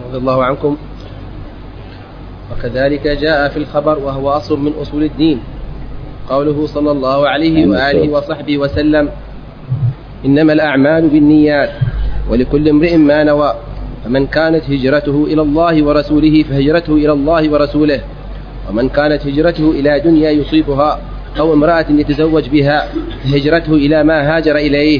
رضي الله عنكم. وكذلك جاء في الخبر وهو أصل من أصول الدين قوله صلى الله عليه وآله وصحبه وسلم: إنما الأعمال بالنيات ولكل امرئ ما نوى، فمن كانت هجرته إلى الله ورسوله فهجرته إلى الله ورسوله، ومن كانت هجرته إلى دنيا يصيبها أو امرأة يتزوج بها فهجرته إلى ما هاجر إليه.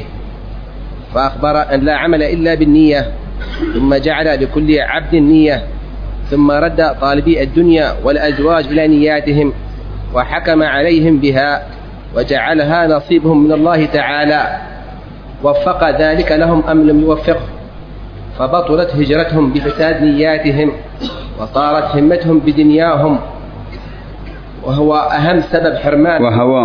فأخبر أن لا عمل إلا بالنية، ثم جعل لكل عبد نية، ثم رد طالبي الدنيا والأزواج إلى نياتهم وحكم عليهم بها وجعلها نصيبهم من الله تعالى، وفق ذلك لهم أم لم يوفقه، فبطلت هجرتهم بفساد نياتهم وصارت همتهم بدنياهم، وهو أهم سبب حرمان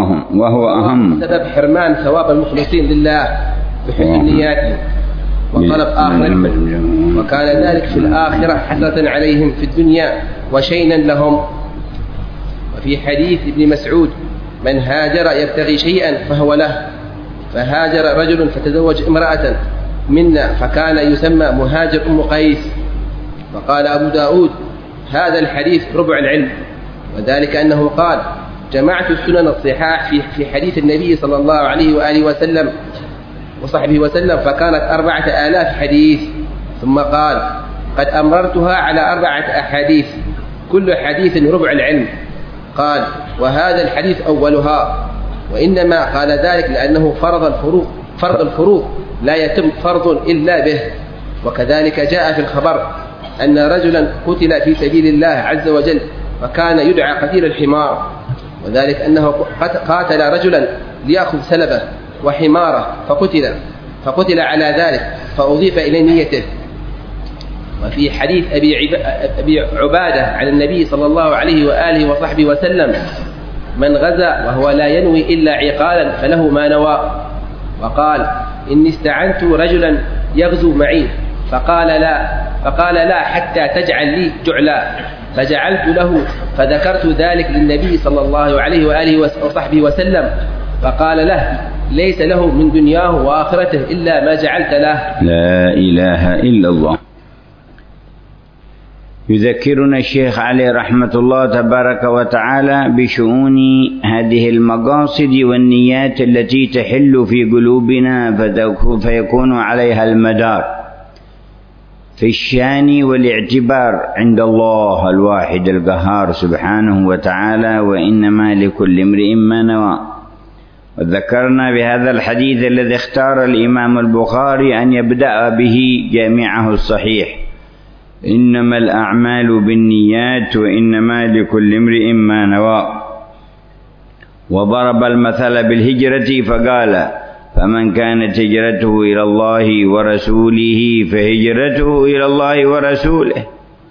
سبب حرمان ثواب المخلصين لله بحسن نياتهم وطلب آخر المجد، وكان ذلك في الآخرة حسرة عليهم في الدنيا وشينا لهم. وفي حديث ابن مسعود: من هاجر يبتغي شيئا فهو له، فهاجر رجل فتزوج امرأة منا فكان يسمى مهاجر أم قيس. وقال أبو داود: هذا الحديث ربع العلم، وذلك أنه قال: جمعت السنن الصحاح في حديث النبي صلى الله عليه وآله وسلم وصحبه وسلم فكانت 4000 حديث، ثم قال: قد أمررتها على 4 أحاديث كل حديث ربع العلم. قال: وهذا الحديث أولها، وإنما قال ذلك لأنه فرض الفروض لا يتم فرض إلا به. وكذلك جاء في الخبر أن رجلا قتل في سبيل الله عز وجل وكان يدعى قتيل الحمار، وذلك أنه قاتل رجلا ليأخذ سلبه وحماره فقتل على ذلك فأضيف إلى نيته. وفي حديث أبي عبادة عن النبي صلى الله عليه وآله وصحبه وسلم: من غزا وهو لا ينوي إلا عقالا فله ما نوى. وقال: إني استعنت رجلا يغزو معي فقال لا حتى تجعل لي جعلا، فجعلت له، فذكرت ذلك للنبي صلى الله عليه وآله وصحبه وسلم، فقال له: ليس له من دنياه وآخرته إلا ما جعلت له. لا إله إلا الله. يذكرنا الشيخ عليه رحمة الله تبارك وتعالى بشؤون هذه المقاصد والنيات التي تحل في قلوبنا فيكون عليها المدار في الشان والاعتبار عند الله الواحد القهار سبحانه وتعالى: وإنما لكل امرئ ما نوى. وذكرنا بهذا الحديث الذي اختار الإمام البخاري أن يبدأ به جامعه الصحيح: إنما الأعمال بالنيات وإنما لكل امرئ ما نوى. وضرب المثل بالهجرة فقال: فمن كانت هجرته إلى الله ورسوله فهجرته إلى الله ورسوله.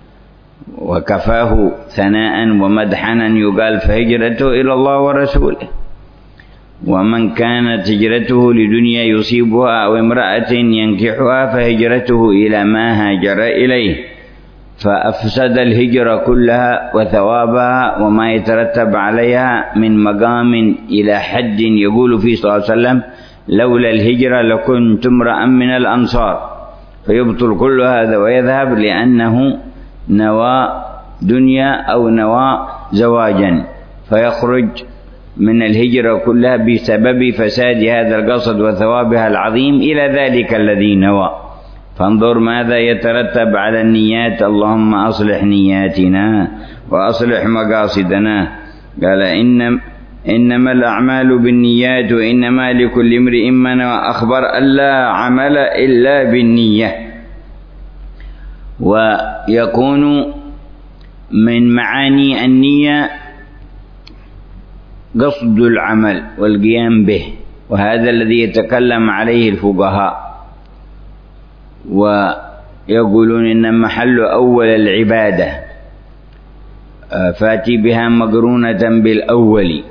وكفاه ثناء ومدحنا يقال: فهجرته إلى الله ورسوله. ومن كانت هجرته لدنيا يصيبها أو امرأة ينكحها فهجرته إلى ما هاجر إليه، فأفسد الهجرة كلها وثوابها وما يترتب عليها من مقام إلى حد يقول فيه صلى الله عليه وسلم: لولا الهجرة لكنت امرأ من الأنصار. فيبطل كل هذا ويذهب لأنه نوى دنيا أو نوى زواجا، فيخرج من الهجرة كلها بسبب فساد هذا القصد وثوابها العظيم إلى ذلك الذي نوى. فانظر ماذا يترتب على النيات. اللهم أصلح نياتنا وأصلح مقاصدنا. قال: إنما الأعمال بالنيات وإنما لكل امرئ ما نوى. أخبر أن لا عمل إلا بالنية. ويكون من معاني النية قصد العمل والقيام به، وهذا الذي يتكلم عليه الفقهاء، ويقولون إن محل أول العبادة فاتي بها مقرونة بالأول،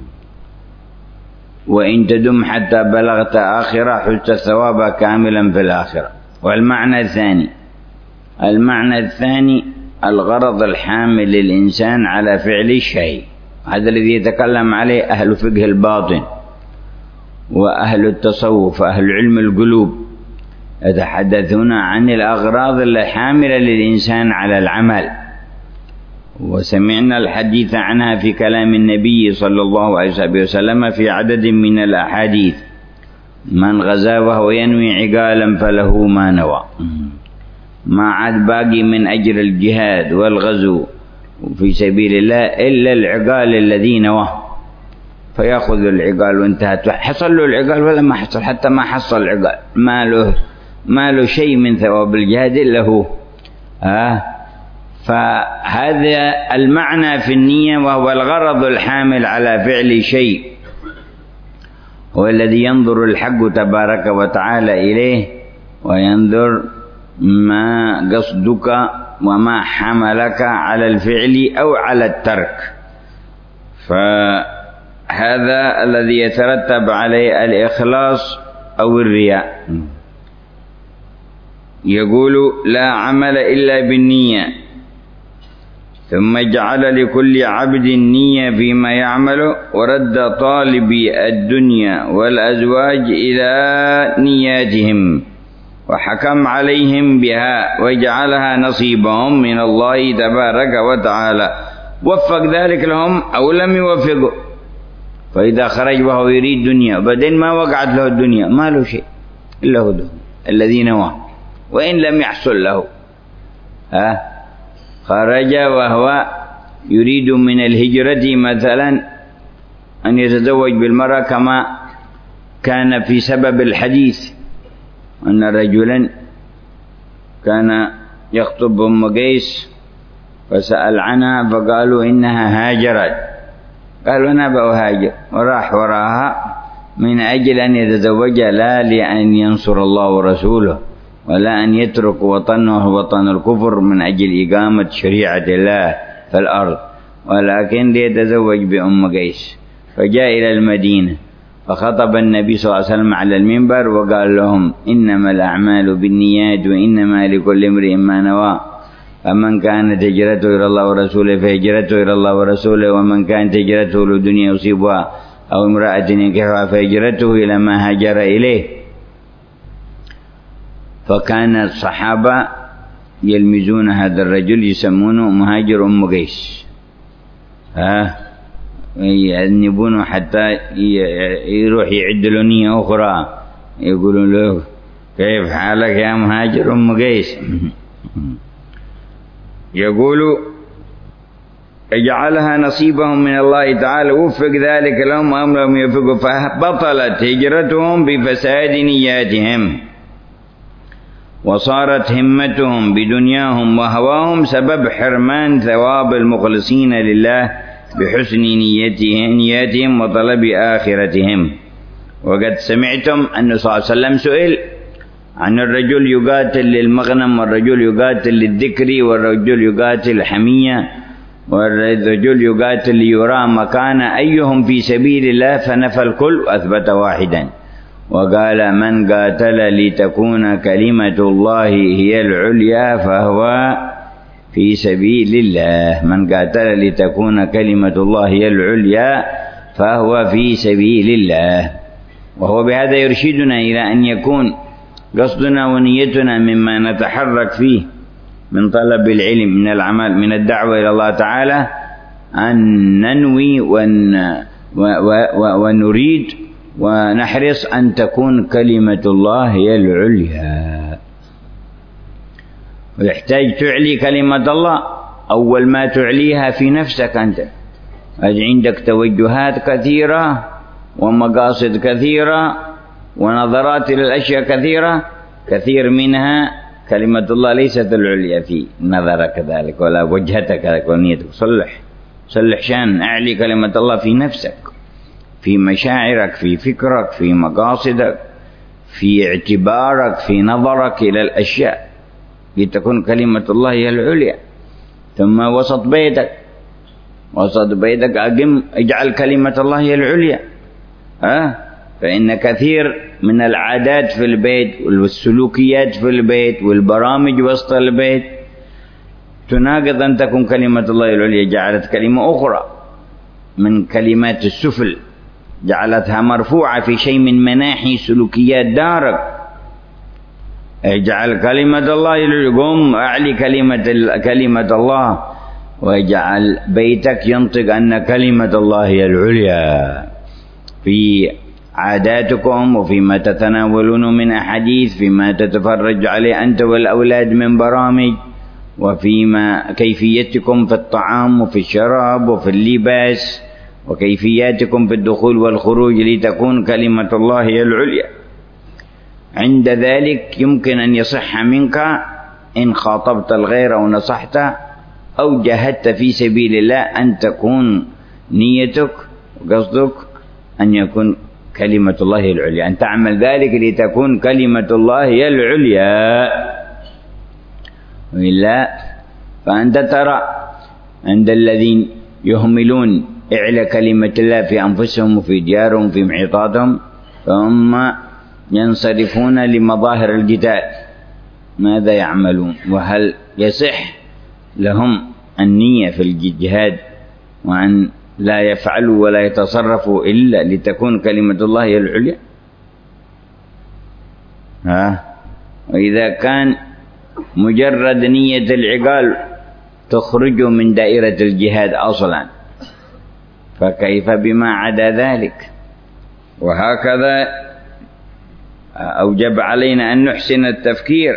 وإن تدم حتى بلغت آخرة حلت الثواب كاملا في الآخرة. والمعنى الثاني الغرض الحامل للإنسان على فعل الشيء، هذا الذي يتكلم عليه أهل فقه الباطن وأهل التصوف وأهل علم القلوب، يتحدثون عن الأغراض الحاملة للإنسان على العمل، وسمعنا الحديث عنها في كلام النبي صلى الله عليه وسلم في عدد من الأحاديث: من غزا وهو ينوي عقالا فله ما نوى. ما عاد باقي من أجر الجهاد والغزو في سبيل الله إلا العقال الذي نواه، فيأخذ العقال وانتهت. حصل له العقال ولا ما حصل؟ حتى ما حصل العقال ما له شيء من ثواب الجهاد إلا هو. فهذا المعنى في النية، وهو الغرض الحامل على فعل شيء، هو الذي ينظر الحق تبارك وتعالى إليه وينظر ما قصدك وما حملك على الفعل أو على الترك. فهذا الذي يترتب عليه الإخلاص أو الرياء. يقول: لا عمل إلا بالنية، ثم جعل لكل عبد نية فيما يعمل، ورد طالبي الدنيا والأزواج إلى نياتهم، وحكم عليهم بها، وجعلها نصيبهم من الله تبارك وتعالى، وفق ذلك لهم أو لم يوفقه. فإذا خرج وهو يريد دنيا وبعدين ما وقعت له الدنيا، ما له شيء إلا هو الذي نواه، وإن لم يحصل له. خرج وهو يريد من الهجرة مثلا أن يتزوج بالمرأة، كما كان في سبب الحديث أن رجلا كان يخطب أم قيس فسأل عنها فقالوا إنها هاجرت، قالوا أنا بأهاجر، وراح وراها من أجل أن يتزوجها، لا لأن ينصر الله ورسوله، ولا أن يترك وطنه وطن الكفر من أجل إقامة شريعة الله في الأرض، ولكن ليتزوج بأم قيس. فجاء إلى المدينة فخطب النبي صلى الله عليه وسلم على المنبر وقال لهم: إنما الأعمال بالنيات وإنما لكل امرئ ما نوى، فمن كانت هجرته إلى الله ورسوله فهجرته إلى الله ورسوله، ومن كانت هجرته لدنيا يصيبها أو امرأة ينكحها فهجرته إلى ما هاجر إليه. فكان الصحابة يلمزون هذا الرجل يسمونه مهاجر أم قيس، يأنبونه حتى يروح يعد له نية أخرى، يقولون له: كيف حالك يا مهاجر أم قيس؟ يقول: اجعلها نصيبهم من الله تعالى، وفق ذلك لهم أم لم يوفقوا، فبطلت هجرتهم بفساد نياتهم، وصارت همتهم بدنياهم وهواهم سبب حرمان ثواب المخلصين لله بحسن نياتهم وطلب آخرتهم. وقد سمعتم أن صلى الله عليه وسلم سئل عن الرجل يقاتل للمغنم، والرجل يقاتل للذكر، والرجل يقاتل الحمية، والرجل يقاتل ليرى مكان أيهم في سبيل الله، فنفى الكل وأثبت واحدا، وقال: من قاتل لتكون كلمة الله هي العليا فهو في سبيل الله. من قاتل لتكون كلمة الله هي العليا فهو في سبيل الله. وهو بهذا يرشدنا إلى أن يكون قصدنا ونيتنا مما نتحرك فيه من طلب العلم، من العمل، من الدعوة إلى الله تعالى، أن ننوي ونريد ونحرص أن تكون كلمة الله هي العليا. ويحتاج تعلي كلمة الله، أول ما تعليها في نفسك أنت. عندك توجهات كثيرة ومقاصد كثيرة ونظرات إلى الأشياء كثيرة، كثير منها كلمة الله ليست العليا في نظرك ذلك ولا وجهتك ذلك ونيتك. صلح شان، أعلي كلمة الله في نفسك، في مشاعرك، في فكرك، في مقاصدك، في اعتبارك، في نظرك إلى الأشياء، لتكون كلمة الله هي العليا. ثم وسط بيتك اجعل كلمة الله هي العليا. فإن كثير من العادات في البيت والسلوكيات في البيت والبرامج وسط البيت تناقض أن تكون كلمة الله العليا، جعلت كلمة أخرى من كلمات السفل، جعلتها مرفوعة في شيء من مناحي سلوكيات دارك. اجعل كلمة الله قم أعلي كلمة الله، واجعل بيتك ينطق أن كلمة الله هي العليا في عاداتكم، وفيما تتناولون من أحاديث، فيما تتفرج عليه أنت والأولاد من برامج، وفيما كيفيتكم في الطعام وفي الشراب وفي اللباس، وكيفياتكم في الدخول والخروج، لتكون كلمة الله هي العليا. عند ذلك يمكن أن يصح منك إن خاطبت الغير أو نصحت أو جاهدت في سبيل الله أن تكون نيتك وقصدك أن يكون كلمة الله هي العليا، أن تعمل ذلك لتكون كلمة الله هي العليا. وإلا فأنت ترى عند الذين يهملون إعلى كلمة الله في أنفسهم وفي ديارهم وفي محيطاتهم، فهم ينصرفون لمظاهر الجدال. ماذا يعملون؟ وهل يصح لهم النية في الجهاد وأن لا يفعلوا ولا يتصرفوا إلا لتكون كلمة الله هي العليا؟ وإذا كان مجرد نية العقال تخرج من دائرة الجهاد أصلا، فكيف بما عدا ذلك؟ وهكذا أوجب علينا أن نحسن التفكير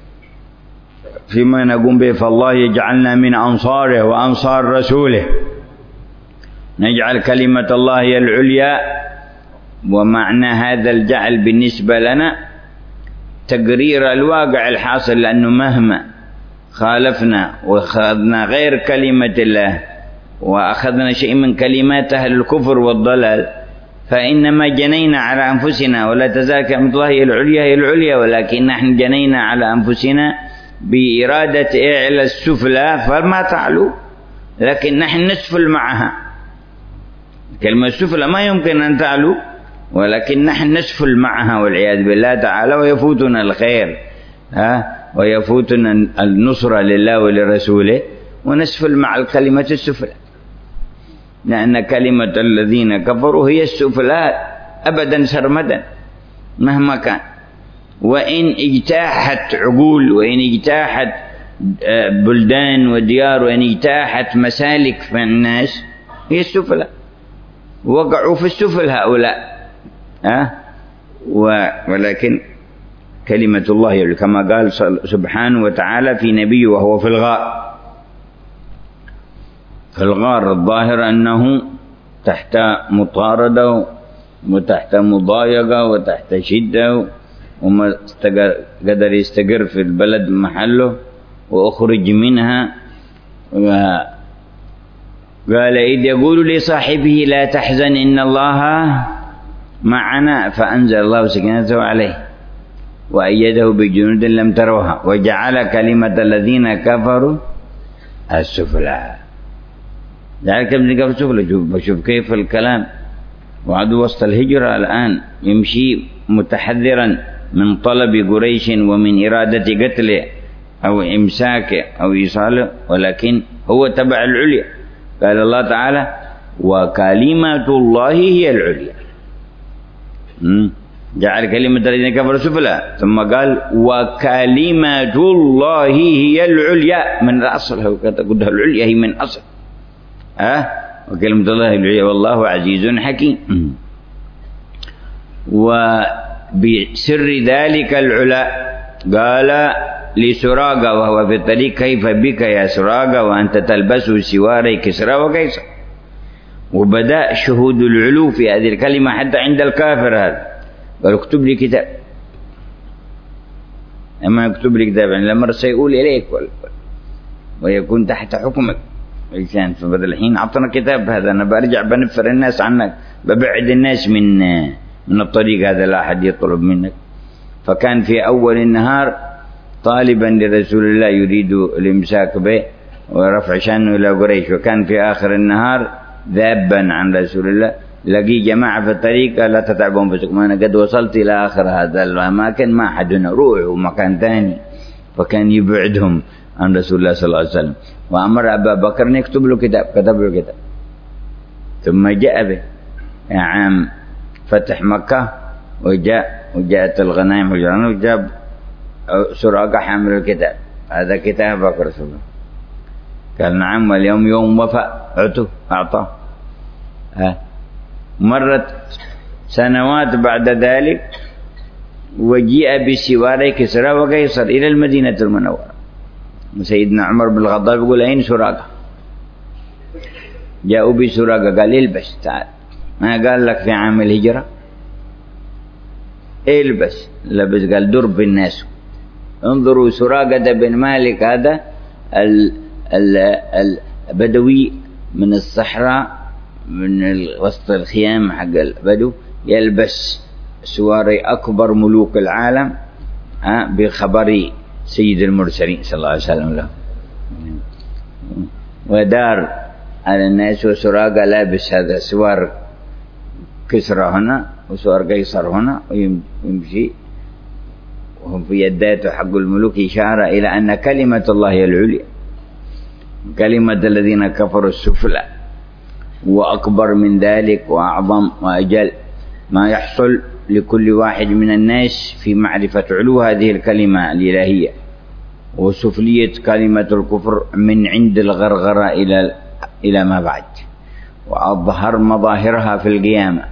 فيما نقوم به، فالله يجعلنا من أنصاره وأنصار رسوله، نجعل كلمة الله هي العليا. ومعنى هذا الجعل بالنسبة لنا تقرير الواقع الحاصل، لأنه مهما خالفنا وأخذنا غير كلمة الله وأخذنا شيء من كلمات أهل الكفر والضلال، فإنما جنينا على أنفسنا. ولا تزال كلمة الله هي العليا هي العليا، ولكن نحن جنينا على أنفسنا بإرادة إعلى السفلى فما تعلو، لكن نحن نسفل معها. كلمة السفلى ما يمكن أن تعلو، ولكن نحن نسفل معها والعياذ بالله تعالى، ويفوتنا الخير ويفوتنا النصرة لله ولرسوله، ونسفل مع الكلمة السفلى، لأن كلمة الذين كفروا هي السفلى أبدا سرمدا مهما كان. وإن اجتاحت عقول، وإن اجتاحت بلدان وديار، وإن اجتاحت مسالك في الناس، هي السفلى، وقعوا في السفل هؤلاء. ولكن كلمة الله كما قال سبحانه وتعالى في نبيه وهو في الغار، في الغار الظاهر أنه تحت مطاردة وتحت مضايقة وتحت شدة، وما قدر يستقر في البلد محله وأخرج منها. قال إذ يقول لصاحبه لا تحزن إن الله معنا، فأنزل الله سكينته عليه وأيده بجنود لم تروها وجعل كلمة الذين كفروا السفلى. ذلك ابن كفر السفلى. شوف كيف الكلام. وعد وسط الهجرة الآن يمشي متحذرا من طلب قريش ومن إرادة قتله أو إمساكه أو إيصاله، ولكن هو تبع العليا. قال الله تعالى وكلمة الله هي العليا، جعل كلمة الذين كفروا سفلى، ثم قال وكلمة الله هي العليا من الأصل. هو قلت العليا هي من أصل وكلمة الله هي العليا والله عزيز حكيم. وبسر ذلك العلا قال لسراقة وهو في الطريق كيف بك يا سراقة وأنت تلبس سواري كسرى وقيصر. وبدأ شهود العلو في هذه الكلمة حتى عند الكافر هذا، قال اكتب لي كتاب. أما يكتب لي كتاب يعني لما سيقول إليك ويكون تحت حكمك الإنسان. فبدل الحين أعطنا كتاب هذا، أنا برجع بنفر الناس عنك، ببعد الناس من الطريق هذا، لا أحد يطلب منك. فكان في أول النهار طالبا لرسول الله يريد الإمساك به ورفع شأنه إلى قريش، وكان في آخر النهار ذابا عن رسول الله. لقي جماعة في الطريق لا تتعبون بسكم، أنا قد وصلت إلى آخر هذا الأماكن ما حدنا روحوا مكان ثاني، فكان يبعدهم عن رسول الله صلى الله عليه وسلم. وأمر أبا بكر أن يكتب له كتاب، كتب له كتاب. ثم جاء به عام فتح مكة، وجاءت الغنائم وجاب سراقة حامل الكتاب، هذا كتابك رسول الله. قال نعم، واليوم يوم وفاء، أعطاه. مرت سنوات بعد ذلك وجيء بسوار كسرى وقيصر إلى المدينة المنورة. سيدنا عمر بن الخطاب يقول أين سراقة؟ جاءوا بسراقة، قال البس تعال، ما قال لك في عام الهجرة البس، لبس، قال درب الناس. انظروا سراقة بن مالك هذا البدوي من الصحراء، من وسط الخيام حق البدو، يلبس سواري أكبر ملوك العالم بخبر سيد المرسلين صلى الله عليه وسلم له، ودار على الناس. وسراقة لابس هذا سوار كسرى هنا وسوار قيصر هنا، ويمشي وهم في يداته حق الملوك، إشارة إلى أن كلمة الله هي العليا، كلمة الذين كفروا السفلى. وأكبر من ذلك وأعظم وأجل ما يحصل لكل واحد من الناس في معرفة علو هذه الكلمة الإلهية وسفلية كلمة الكفر من عند الغرغرة إلى ما بعد، وأظهر مظاهرها في القيامة،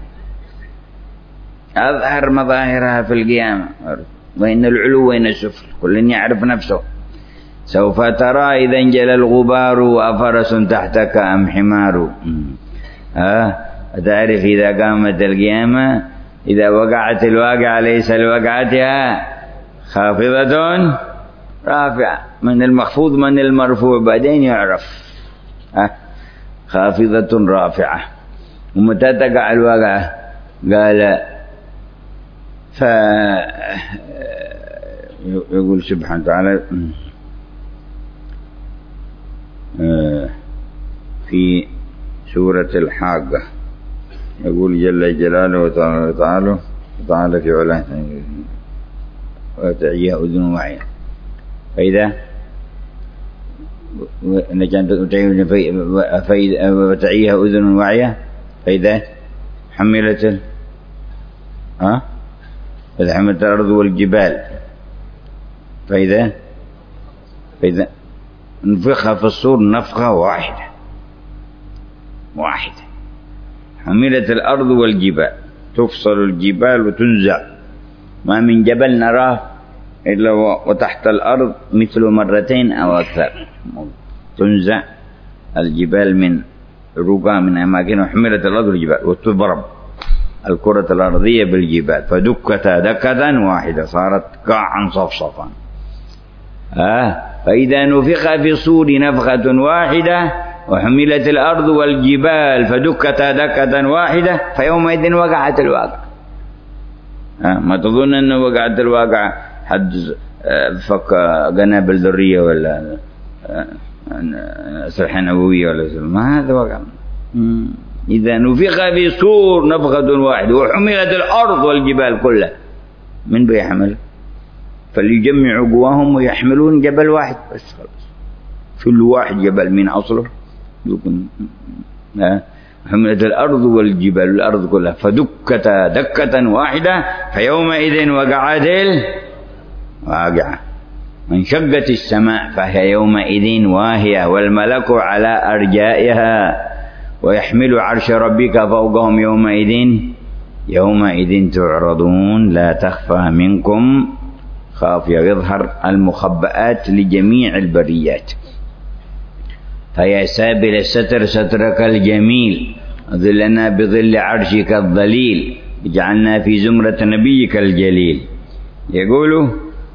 أظهر مظاهرها في القيامة. وإن العلو وإن السفل كل يعرف نفسه. سوف ترى إذا انجلى الغبار وأفرس تحتك أم حمار. تعرف إذا قامت القيامة، إذا وقعت الواقعة ليس لوقعتها خافضة رافعة، من المخفوض من المرفوع بعدين يعرف. خافضة رافعة. ومتى تقع الواقعة؟ قال يقول سبحانه وتعالى في سورة الحاقة، يقول جل جلاله وتعالى في علاه وتعيها أذن واعية، فإذا وتعيها أذن واعية فإذا حملت فإذا حملت الأرض والجبال، فإذا نفخ في الصور نفخة واحدة، حملت الأرض والجبال، تفصل الجبال وتنزع، ما من جبل نراه إلا وتحت الأرض مثل مرتين أو أكثر، تنزع الجبال من رقى من أماكن، وحملت الأرض والجبال، وتضرب الكرة الأرضية بالجبال فدكتا دكة واحدة، صارت قاعا صفصفا. فإذا نفخ في الصور نفخة واحدة وحملت الأرض والجبال فدكتا دكة واحدة فيومئذ وقعت الواقعة. ما تظن أنه وقعت الواقعة حد فك قنابل ذرية ولا أسلحة نووية ولا ما هذا وقع. إذا نفخ في الصور نفخة واحدة وحملت الأرض والجبال كلها، من بيحمل؟ فليجمعوا قواهم ويحملون جبل واحد بس، خلاص كل واحد جبل من أصله حملت الأرض والجبال، الأرض كلها فدكتا دكة واحدة فيومئذ وقعت الواقعة. وانشقت السماء فهي يومئذ واهية والملك على أرجائها ويحمل عرش ربك فوقهم يومئذ تعرضون لا تخفى منكم خافية. يظهر المخبئات لجميع البريات. فيا سابل الستر سترك الجميل، ظلنا بظل عرشك الظليل، اجعلنا في زمرة نبيك الجليل. يقول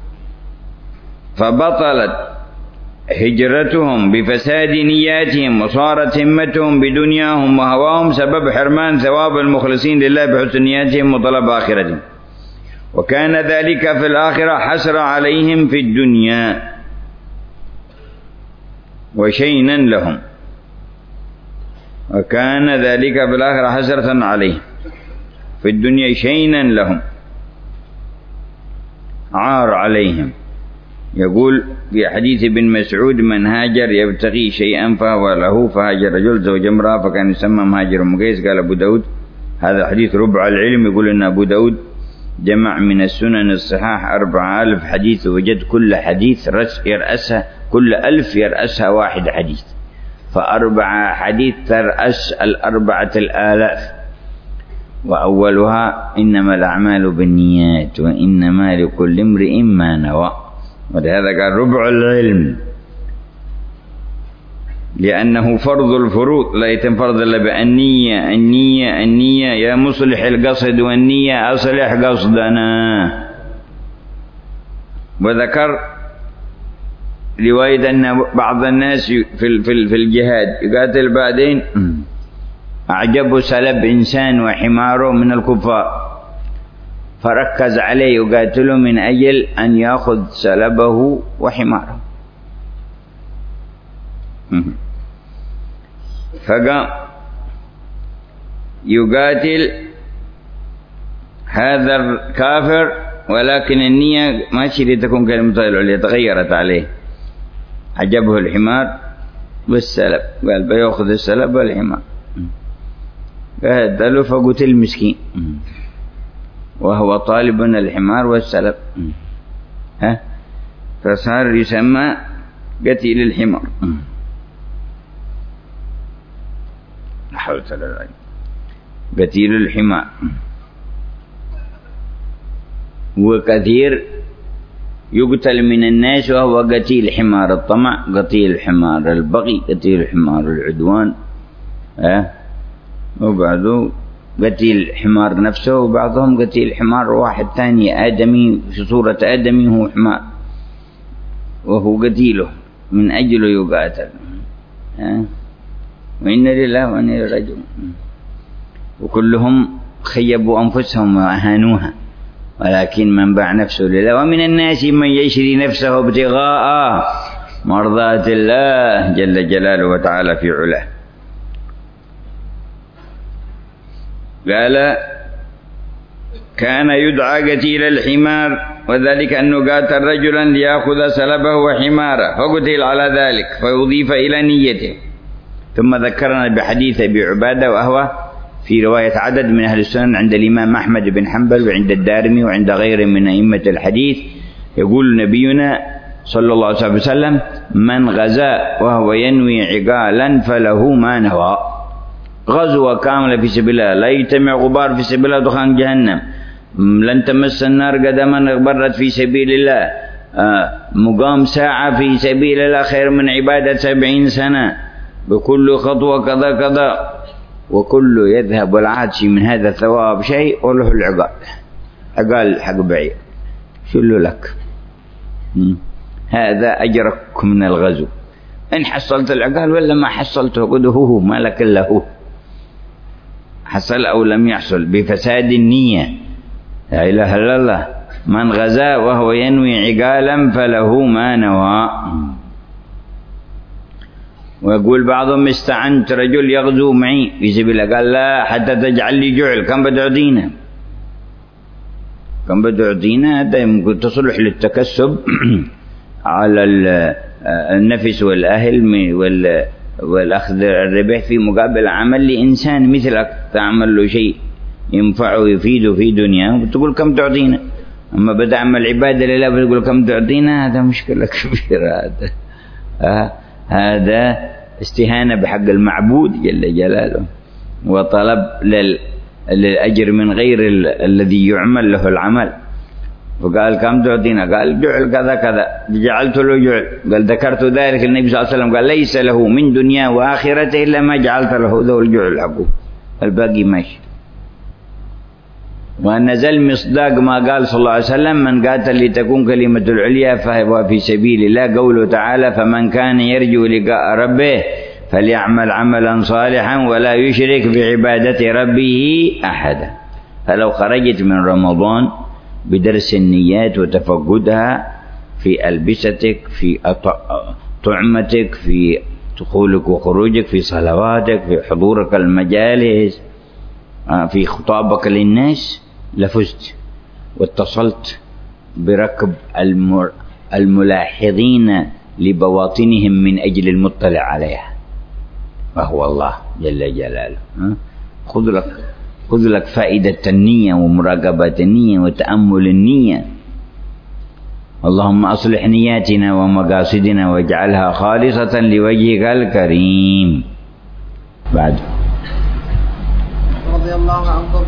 فبطلت هجرتهم بفساد نياتهم وصارت همتهم بدنياهم وهواهم سبب حرمان ثواب المخلصين لله بحسن نياتهم وطلب آخرتهم، وكان ذلك في الآخرة حسرة عليهم في الدنيا وشينا لهم، وكان ذلك في الآخرة حسرة عليهم في الدنيا شينا لهم، عار عليهم. يقول في حديث ابن مسعود من هاجر يبتغي شيئا فهو له، فهاجر رجل زوج امرأة فكان يسمى مهاجر مقيس. قال أبو داود هذا حديث ربع العلم، يقول أن أبو داود جمع من السنن الصحاح 4000 حديث، وجد كل حديث يرأسها، كل 1000 يرأسها واحد حديث، ف4 حديث ترأس 4000. وأولها إنما الأعمال بالنيات وإنما لكل امرئ ما نوى، ولهذا قال ربع العلم، لأنه فرض الفروض لا يتم فرض إلا بالنية. النية يا مصلح القصد، والنية أصلح قصدنا. وذكر رواية أن بعض الناس في الجهاد يقاتل، بعدين أعجبه سلب إنسان وحماره من الكفار، فركز عليه يقاتله من أجل أن يأخذ سلبه وحماره. فقام يقاتل هذا الكافر، ولكن النية ما شريت تكون كلمة العليا، تغيرت عليه. عجبه الحمار والسلب، قال بيأخذ السلب والحمار، قال فقتل مسكين وهو طالب الحمار والسلب، فصار يسمى قتيل الحمار. قتيل الحمار. وكثير يقتل من الناس وهو قتيل حمار الطمع، قتيل حمار البغي، قتيل حمار العدوان، وبعضه قتيل حمار نفسه، وبعضهم قتيل حمار واحد ثاني آدمي في صورة آدمي هو حمار وهو قتيله من أجله يقاتل. وإن لله وإن إليه راجعون. وكلهم خيبوا أنفسهم وأهانوها، ولكن من باع نفسه لله. ومن الناس من يشري نفسه ابتغاء مرضات الله جل جلاله وتعالى في علاه. قال كان يدعى قتيل الحمار، وذلك أنه قاتل رجلا ليأخذ سلبه وحماره، فقتل على ذلك فيضيف إلى نيته. ثم ذكرنا بحديث أبي عبادة، وهو في رواية عدد من أهل السنن عند الإمام أحمد بن حنبل وعند الدارمي وعند غيره من أئمة الحديث. يقول نبينا صلى الله عليه وسلم: من غزا وهو ينوي عقالا فله ما نوى. غزوة كاملة في سبيل الله، لا يجتمع غبار في سبيل الله دخان جهنم، لن تمس النار قدما اغبرت في سبيل الله، مقام ساعة في سبيل الله خير من عبادة 70 سنة، بكل خطوة كذا كذا، وكل يذهب والعادش من هذا الثواب شيء وله العقال، عقال حق بعير شلو لك، هذا أجرك من الغزو. إن حصلت العقال ولا ما حصلته قد هو ما لك إلا هو، حصل أو لم يحصل بفساد النية. لا إله إلا الله. من غزا وهو ينوي عقالا فله ما نوى. ويقول بعضهم: استعنت رجل يغزو معي في سبيل الله، قال: لا حتى تجعل لي جعل. كم بدعدينا؟ كم بدعدينا؟ هذا يمكن تصلح للتكسب على النفس والأهل والأخذ الربح في مقابل عمل لإنسان مثلك، تعمل له شيء ينفعه ويفيده في دنياه وتقول كم تعطينا. أما بدأ عمل عبادة لله بتقول كم تعطينا، هذا مشكلة كبيرة. هذا استهانة بحق المعبود جل جلاله، وطلب للأجر من غير الذي يعمل له العمل. فقال: كم تعطينا؟ قال: جعل كذا كذا. جعلت له جعل. قال: ذكرت ذلك النبي صلى الله عليه وسلم، قال: ليس له من دنيا وآخرته إلا ما جعلت له ذو الجعل حقه، الباقي ماشي. ونزل مصداق ما قال صلى الله عليه وسلم: من قاتل لتكون كلمة العليا فهو في سبيل الله. قوله تعالى: فمن كان يرجو لقاء ربه فليعمل عملا صالحا ولا يشرك بعبادة ربه أحدا. فلو خرجت من رمضان بدرس النيات وتفقدها في ألبستك، في طعمتك، في دخولك وخروجك، في صلواتك، في حضورك المجالس، في خطابك للناس، لفزت واتصلت بركب الملاحظين لبواطنهم من أجل المطلع عليها، وهو الله جل جلاله. خذ لك خذ لك فائدة النية ومراقبة النية وتأمل النية. اللهم أصلح نياتنا ومقاصدنا واجعلها خالصة لوجهك الكريم. بعد رضي الله عنكم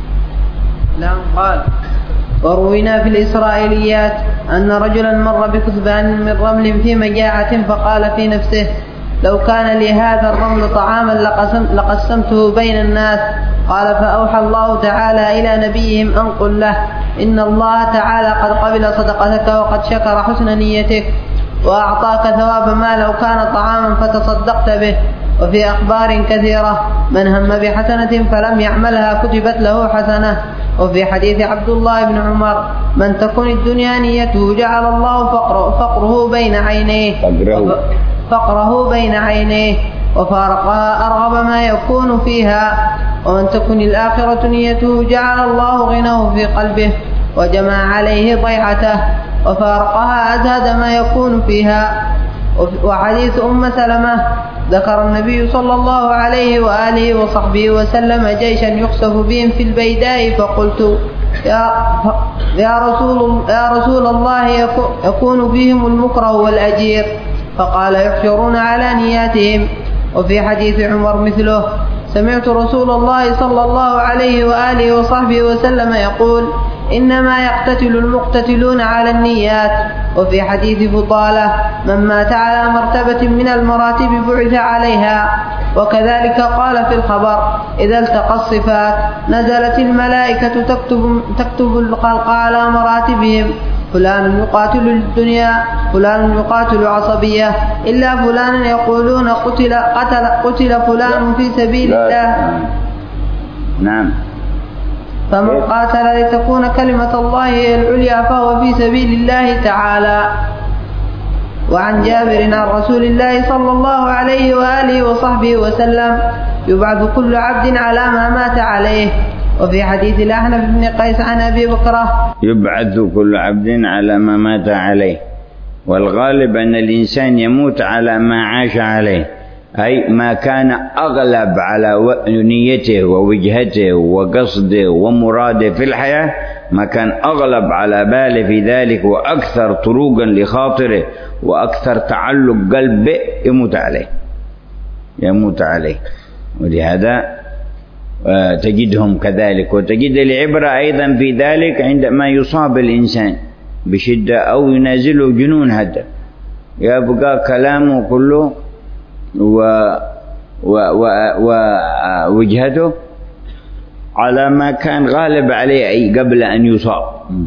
قال: وروينا في الإسرائيليات أن رجلا مر بكثبان من رمل في مجاعة فقال في نفسه: لو كان لي هذا الرمل طعاما لقسمته بين الناس. قال: فأوحى الله تعالى إلى نبيهم أن قل له: إن الله تعالى قد قبل صدقتك وقد شكر حسن نيتك وأعطاك ثواب ما لو كان طعاما فتصدقت به. وفي أخبار كثيرة: من هم بحسنة فلم يعملها كتبت له حسنة. وفي حديث عبد الله بن عمر: من تكن الدنيا نيته جعل الله فقره بين عينيه وفارقها أرغب ما يكون فيها. ومن تكن الآخرة نيته جعل الله غناه في قلبه وجمع عليه ضيعته وفارقها أزهد ما يكون فيها. وحديث أم سلمة: ذكر النبي صلى الله عليه وآله وصحبه وسلم جيشا يخسف بهم في البيداء فقلت: يا رسول الله يكون فيهم المكره والأجير. فقال: يحشرون على نياتهم. وفي حديث عمر مثله: سمعت رسول الله صلى الله عليه وآله وصحبه وسلم يقول: إنما يقتتل المقتتلون على النيات. وفي حديث فضالة: من مات على مرتبة من المراتب بعث عليها. وكذلك قال في الخبر: إذا التقى الصفات نزلت الملائكة تكتب الخلق على مراتبهم، فلان يقاتل للدنيا، فلان يقاتل عصبية، إلا فلان يقولون قتل فلان في سبيل الله. نعم. فمن قاتل لتكون كلمة الله هي العليا فهو في سبيل الله تعالى. وعن جابر عن رسول الله صلى الله عليه وآله وصحبه وسلم: يبعث كل عبد على ما مات عليه. وفي حديث الأحنف بن قيس عن أبي بكرة: يبعث كل عبد على ما مات عليه. والغالب أن الإنسان يموت على ما عاش عليه، أي ما كان أغلب على نيته ووجهته وقصده ومراده في الحياة، ما كان أغلب على باله في ذلك وأكثر طروقا لخاطره وأكثر تعلق قلبه يموت عليه. ولهذا تجدهم كذلك. وتجد العبرة أيضا في ذلك عندما يصاب الإنسان بشدة أو ينازله جنون هذا، يبقى كلامه كله ووجهته على ما كان غالب عليه أي قبل أن يصاب.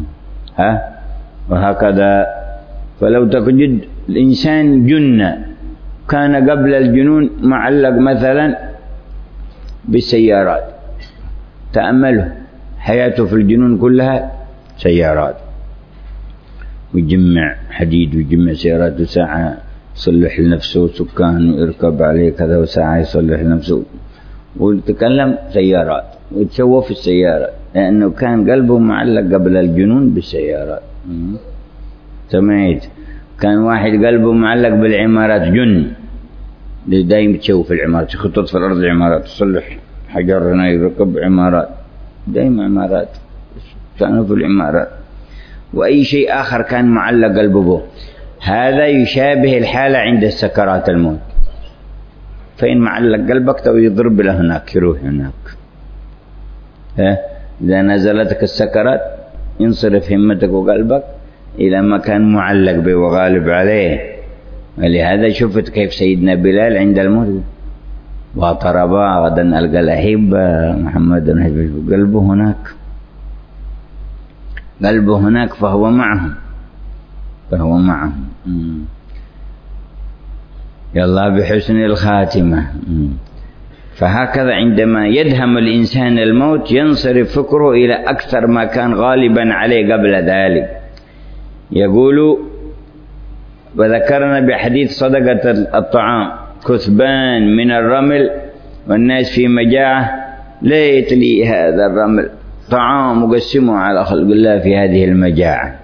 وهكذا. فلو تجد الإنسان جنة كان قبل الجنون معلق مثلا بالسيارات، تأمله حياته في الجنون كلها سيارات، ويجمع حديد ويجمع سيارات، وساعة يصلح لنفسه سكان ويركب عليه كذا، وساعة يصلح لنفسه ويتكلم سيارات ويتشوف السيارات، لأنه كان قلبه معلق قبل الجنون بالسيارات. سمعت؟ كان واحد قلبه معلق بالعمارات، جن دايم تشوف العمارات، يخطط في الأرض عمارات، يصلح حجر هنا يركب عمارات، دايم عمارات، كانوا في العمارات. وأي شيء آخر كان معلق قلبه به. هذا يشابه الحالة عند السكرات الموت. فإن معلق قلبك تو يضرب له هناك، يروح هناك. إذا نزلتك السكرات ينصرف همتك وقلبك إلى ما كان معلق به وغالب عليه. ولهذا شفت كيف سيدنا بلال عند الموت: وطربا غدا ألقى الأحبة محمد قلبه هناك فهو معهم. يلا بحسن الخاتمة. فهكذا عندما يدهم الإنسان الموت ينصرف فكره إلى أكثر ما كان غالبا عليه قبل ذلك. يقول: وذكرنا بحديث صدقة الطعام: كثبان من الرمل والناس في مجاعة، ليت لي هذا الرمل طعام مقسمه على خلق الله في هذه المجاعة.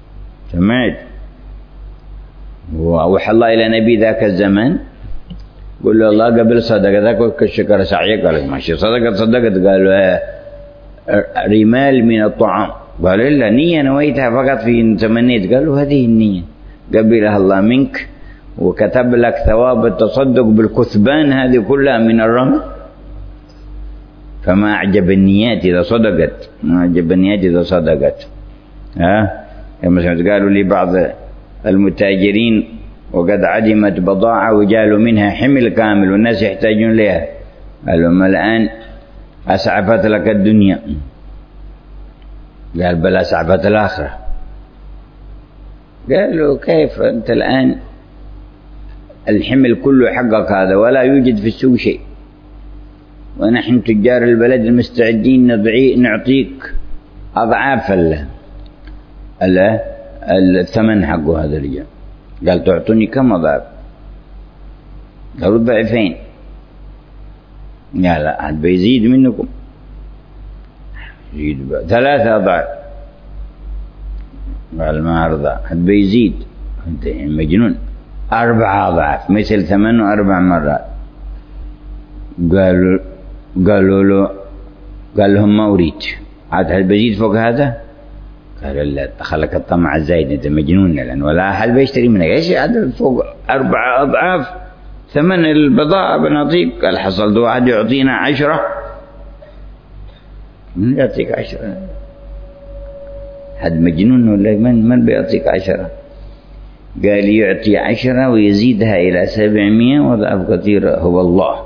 سمعت؟ وأوحى الله إلى نبي ذاك الزمان قل له الله قبل صدقتك والشكر سعيك. قال ماشي صدقت. قالوا رمال من الطعام. قالوا لا نية نويتها فقط في تمنيت. قالوا هذه النية قبلها الله منك وكتب لك ثواب التصدق بالكثبان هذه كلها من الرمل. فما أعجب النيات إذا صدقت، ما أعجب النيات إذا صدقت. كما قالوا لي بعض المتاجرين وقد عدمت بضاعة وجالوا منها حمل كامل والناس يحتاجون لها. قالوا ما الآن أسعفت لك الدنيا. قال بل أسعفت الآخرة. قالوا كيف أنت الآن الحمل كله حقك هذا ولا يوجد في السوق شيء، ونحن تجار البلد المستعدين نعطيك أضعاف الثمن حقه هذا الرجال. قال تعطوني كم أضعاف؟ قالوا ضعفين. قال لا حد بيزيد منكم، يزيد 3 أضعاف. قال ما أرضى، حد بيزيد، أنت مجنون. 4 أضعاف مثل ثمنه 4 مرات. قالوا له، قال لهم ما أريد، عاد هل بيزيد فوق هذا؟ قالوا لا دخلك الطمع الزايد، أنت مجنون لأن ولا أحد بيشتري منك. إيش عدد فوق 4 أضعاف ثمن البضاعة بنعطيك؟ قال حصلت واحد يعطينا 10. من يعطيك 10؟ حد مجنون ولا من بيعطيك 10؟ قال يعطي 10 ويزيدها إلى 700 وضعف كثيرة هو الله.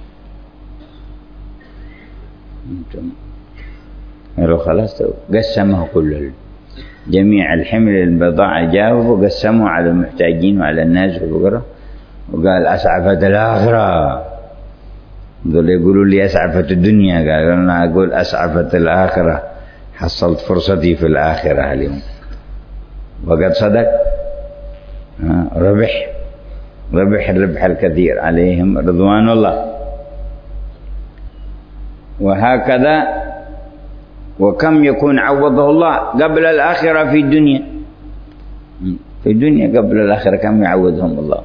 قالوا خلاص. قسمه كل جميع الحمل البضاعة جاوبوا وقسموا على المحتاجين وعلى الناس والفقراء. وقال أسعفت الآخرة. دول يقولوا لي أسعفت الدنيا. قال أنا أقول أسعفت الآخرة، حصلت فرصتي في الآخرة اليوم. وقد صدق، ربح الربح الكثير عليهم رضوان الله. وهكذا وكم يكون عوضه الله قبل الآخرة في الدنيا. في الدنيا قبل الآخرة كم يعوضهم الله.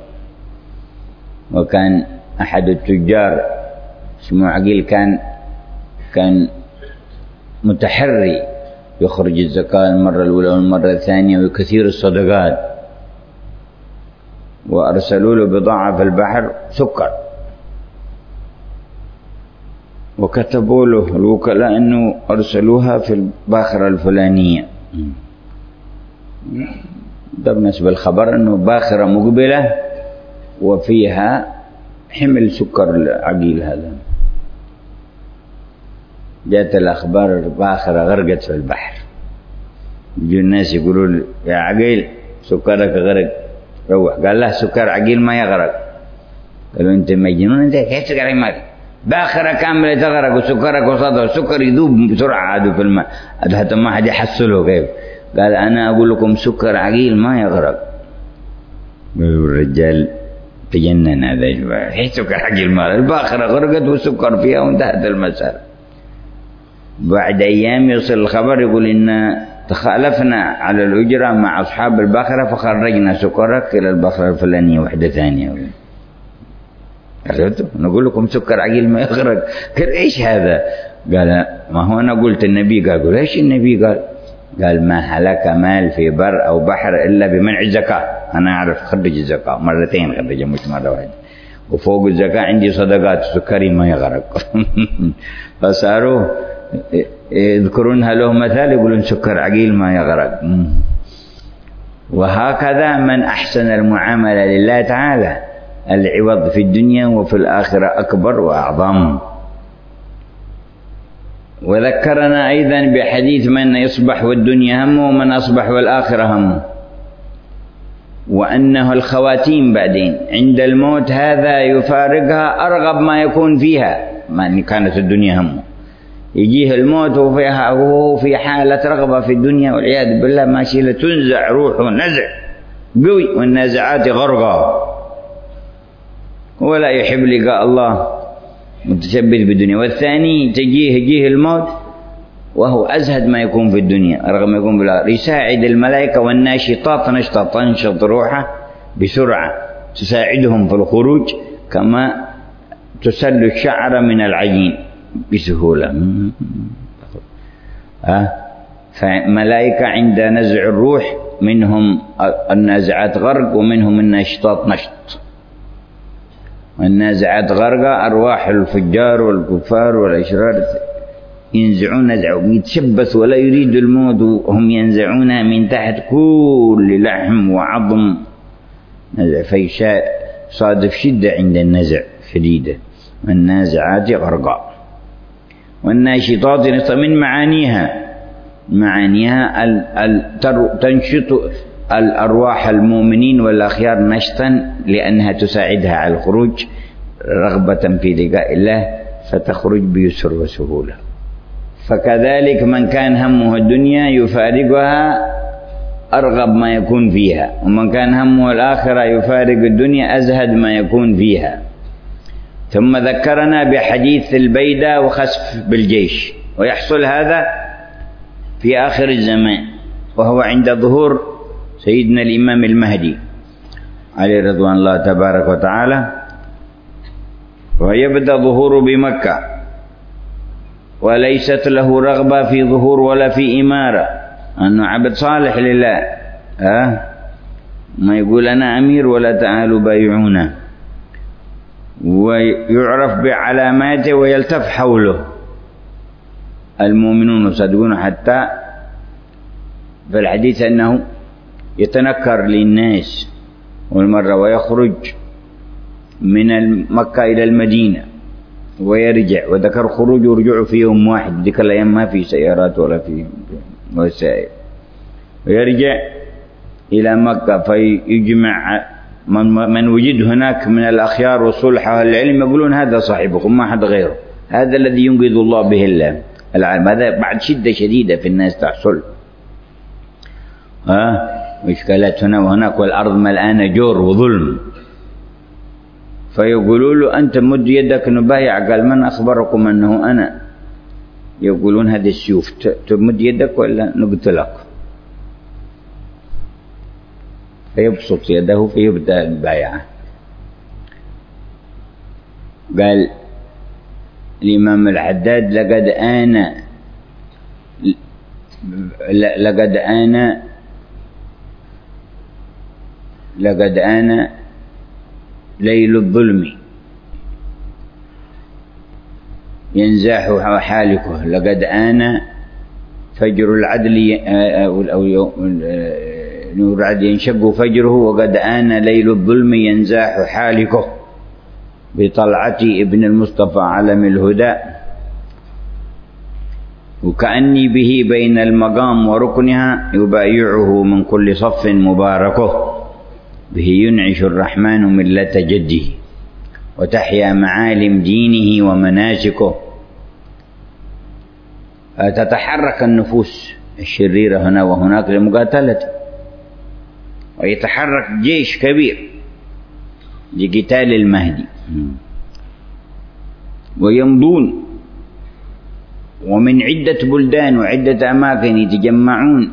وكان أحد التجار اسمه عقيل كان متحري يخرج الزكاة المرة الأولى والمرة الثانية وكثير الصدقات. وأرسلوا له بضاعة في البحر سكر، وكتبوا له الوكلاء أنه أرسلوها في الباخرة الفلانية. ده بالنسبة للخبر أنه باخرة مقبلة وفيها حمل سكر العقيل هذا. جاءت الأخبار باخرة غرقت في البحر. يجوا الناس يقولوا يا عقيل سكرك غرق روح. قال له سكر عقيل ما يغرق. قالوا أنت مجنون، أنت كيف سكرك ما باخرة كاملة تغرق وسكرك وصدر السكر يذوب بسرعة عادوا في الماء حتى ما حد يحصله. كيف؟ قال أنا أقول لكم سكر عقيل ما يغرق. الرجال تجنن هذا. هي سكر عقيل ما الباخرة غرقت والسكر فيها وانتهت المسألة. بعد أيام يصل الخبر يقول إن تخالفنا على الأجرة مع أصحاب الباخرة فخرجنا سكرك إلى الباخرة الفلانية وحدة ثانية. قلت نقول لكم سكر عقيل ما يغرق. قال إيش هذا؟ قال ما هو أنا قلت النبي. قال إيش النبي قال ما هلك مال في بر أو بحر إلا بمنع الزكاة. أنا أعرف خرج الزكاة مرتين، خرج مش مرة واحدة، وفوق الزكاة عندي صدقات سكري ما يغرق. فصاروا يذكرونها له مثال يقولون سكر عقيل ما يغرق. وهكذا من أحسن المعاملة لله تعالى العوض في الدنيا وفي الآخرة أكبر وأعظم. وذكرنا أيضا بحديث من يصبح والدنيا همه ومن أصبح والآخرة همه، وأنه الخواتيم بعدين عند الموت هذا يفارقها أرغب ما يكون فيها. ما كانت الدنيا همه يجيه الموت وهو في حالة رغبة في الدنيا والعياذ بالله ماشي لتنزع روحه نزع قوي والنازعات غرقا ولا يحب لقاء الله متشبث بالدنيا. والثاني يجيه الموت وهو أزهد ما يكون في الدنيا رغم ما يكون بالآخرة. يساعد الملائكة والناشطات تنشط روحه بسرعة تساعدهم في الخروج كما تسل الشعر من العجين بسهولة. فملائكة عند نزع الروح منهم النازعات غرق ومنهم الناشطات نشط. والنازعات غرق أرواح الفجار والكفار والأشرار ينزعون نزع يتشبث ولا يريد الموت وهم ينزعونها من تحت كل لحم وعظم نزع. فيشاء صادف شدة عند النزع شديدة. والنازعات غرقا. والناشطات من معانيها تنشط الأرواح المؤمنين والأخيار نشطا لأنها تساعدها على الخروج رغبة في لقاء الله فتخرج بيسر وسهولة. فكذلك من كان همه الدنيا يفارقها أرغب ما يكون فيها، ومن كان همه الآخرة يفارق الدنيا أزهد ما يكون فيها. ثم ذكرنا بحديث البيدة وخسف بالجيش، ويحصل هذا في آخر الزمان وهو عند ظهور سيدنا الإمام المهدي عليه رضوان الله تبارك وتعالى. ويبدأ ظهور بمكة وليست له رغبة في ظهور ولا في إمارة، أنه عبد صالح لله. ما يقول أنا أمير ولا تعالوا بايعونا. ويعرف بعلاماته ويلتف حوله المؤمنون يصدقون، حتى في الحديث أنه يتنكر للناس والمرة ويخرج من مكة إلى المدينة ويرجع. وذكر خروج ورجوع في يوم واحد، ذيك الأيام ما في سيارات ولا في وسائل. ويرجع إلى مكة فيجمع من وجد هناك من الأخيار والصلح والعلم يقولون هذا صاحبكم ما حد غيره، هذا الذي ينقذ الله به الله العالم. هذا بعد شدة شديدة في الناس تحصل وإشكالات هنا وهناك، والأرض ملآنة جور وظلم. فيقولوا له أنت مد يدك نبايع، قال من أخبركم أنه أنا؟ يقولون هذه السيوف تمد يدك ولا نقتلك؟ فيبسط يده فيبدأ البايعة. قال الإمام الحداد لقد آن ليل الظلم ينزاح حالكه، لقد آن فجر العدل أو نور العدل ينشق فجره، وقد آن ليل الظلم ينزاح حالكه بطلعة ابن المصطفى علم الهدى. وكأني به بين المقام وركنها يبايعه من كل صف مباركه، به ينعش الرحمن ملة جده وتحيا معالم دينه ومناسكه. تتحرك النفوس الشريرة هنا وهناك لمقاتلته، ويتحرك جيش كبير لقتال المهدي، ويمضون ومن عدة بلدان وعدة أماكن يتجمعون.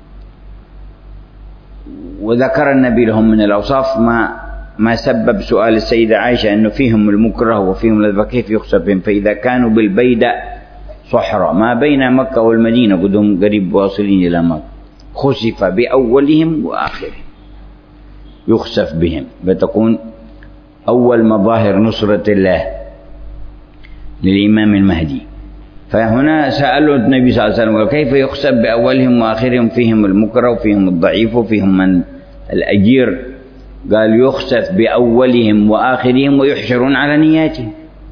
وذكر النبي لهم من الأوصاف ما سبب سؤال السيدة عائشة أنه فيهم المكره وفيهم كيف يخسف بهم. فإذا كانوا بالبيدة صحراء ما بين مكة والمدينة قدهم قريب واصلين إلى مكة، خسف بأولهم وآخرهم، يخسف بهم، فتكون أول مظاهر نصرة الله للإمام المهدي. فهنا سألوا النبي صلى الله عليه وسلم كيف يخسف بأولهم وآخرهم؟ فيهم المكره وفيهم الضعيف وفيهم من الأجير. قال يخسف بأولهم وآخرهم ويحشرون على نياتهم،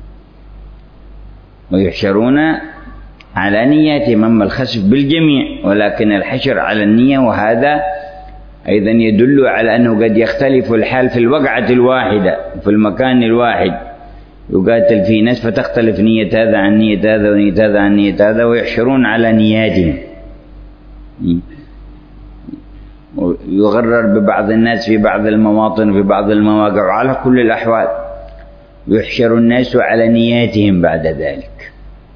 ويحشرون على نياتهم. أما الخسف بالجميع ولكن الحشر على النية، وهذا أيضا يدل على أنه قد يختلف الحال في الوقعة الواحدة في المكان الواحد، يقاتل فيه ناس فتختلف نية هذا عن نية هذا ونية هذا عن نية هذا، ويحشرون على نياتهم. يغرر ببعض الناس في بعض المواطن في بعض المواقع، وعلى كل الأحوال يحشر الناس على نياتهم بعد ذلك.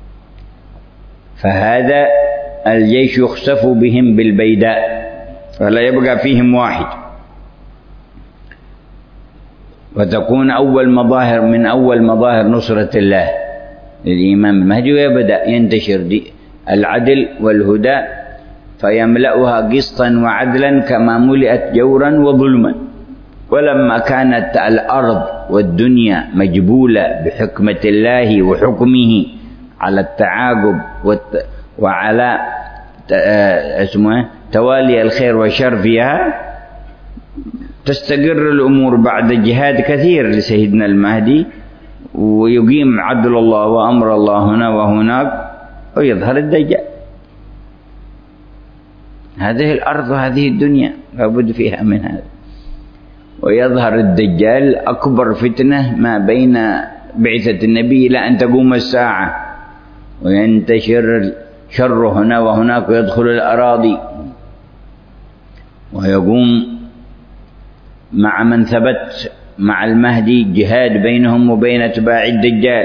فهذا الجيش يخسف بهم بالبيداء فلا يبقى فيهم واحد. وتكون أول مظاهر نصرة الله للإمام المهدي، ويبدأ ينتشر العدل والهدى فيملأها قسطا وعدلا كما ملئت جورا وظلما. ولما كانت الأرض والدنيا مجبولة بحكمة الله وحكمه على التعاقب وعلى توالي الخير والشر فيها، تستقر الأمور بعد جهاد كثير لسيدنا المهدي، ويقيم عدل الله وأمر الله هنا وهناك، ويظهر الدجال. هذه الأرض وهذه الدنيا لابد فيها من هذا. ويظهر الدجال أكبر فتنة ما بين بعثة النبي إلى أن تقوم الساعة، وينتشر شر هنا وهناك، ويدخل الأراضي، ويقوم مع من ثبت مع المهدي جهاد بينهم وبين اتباع الدجال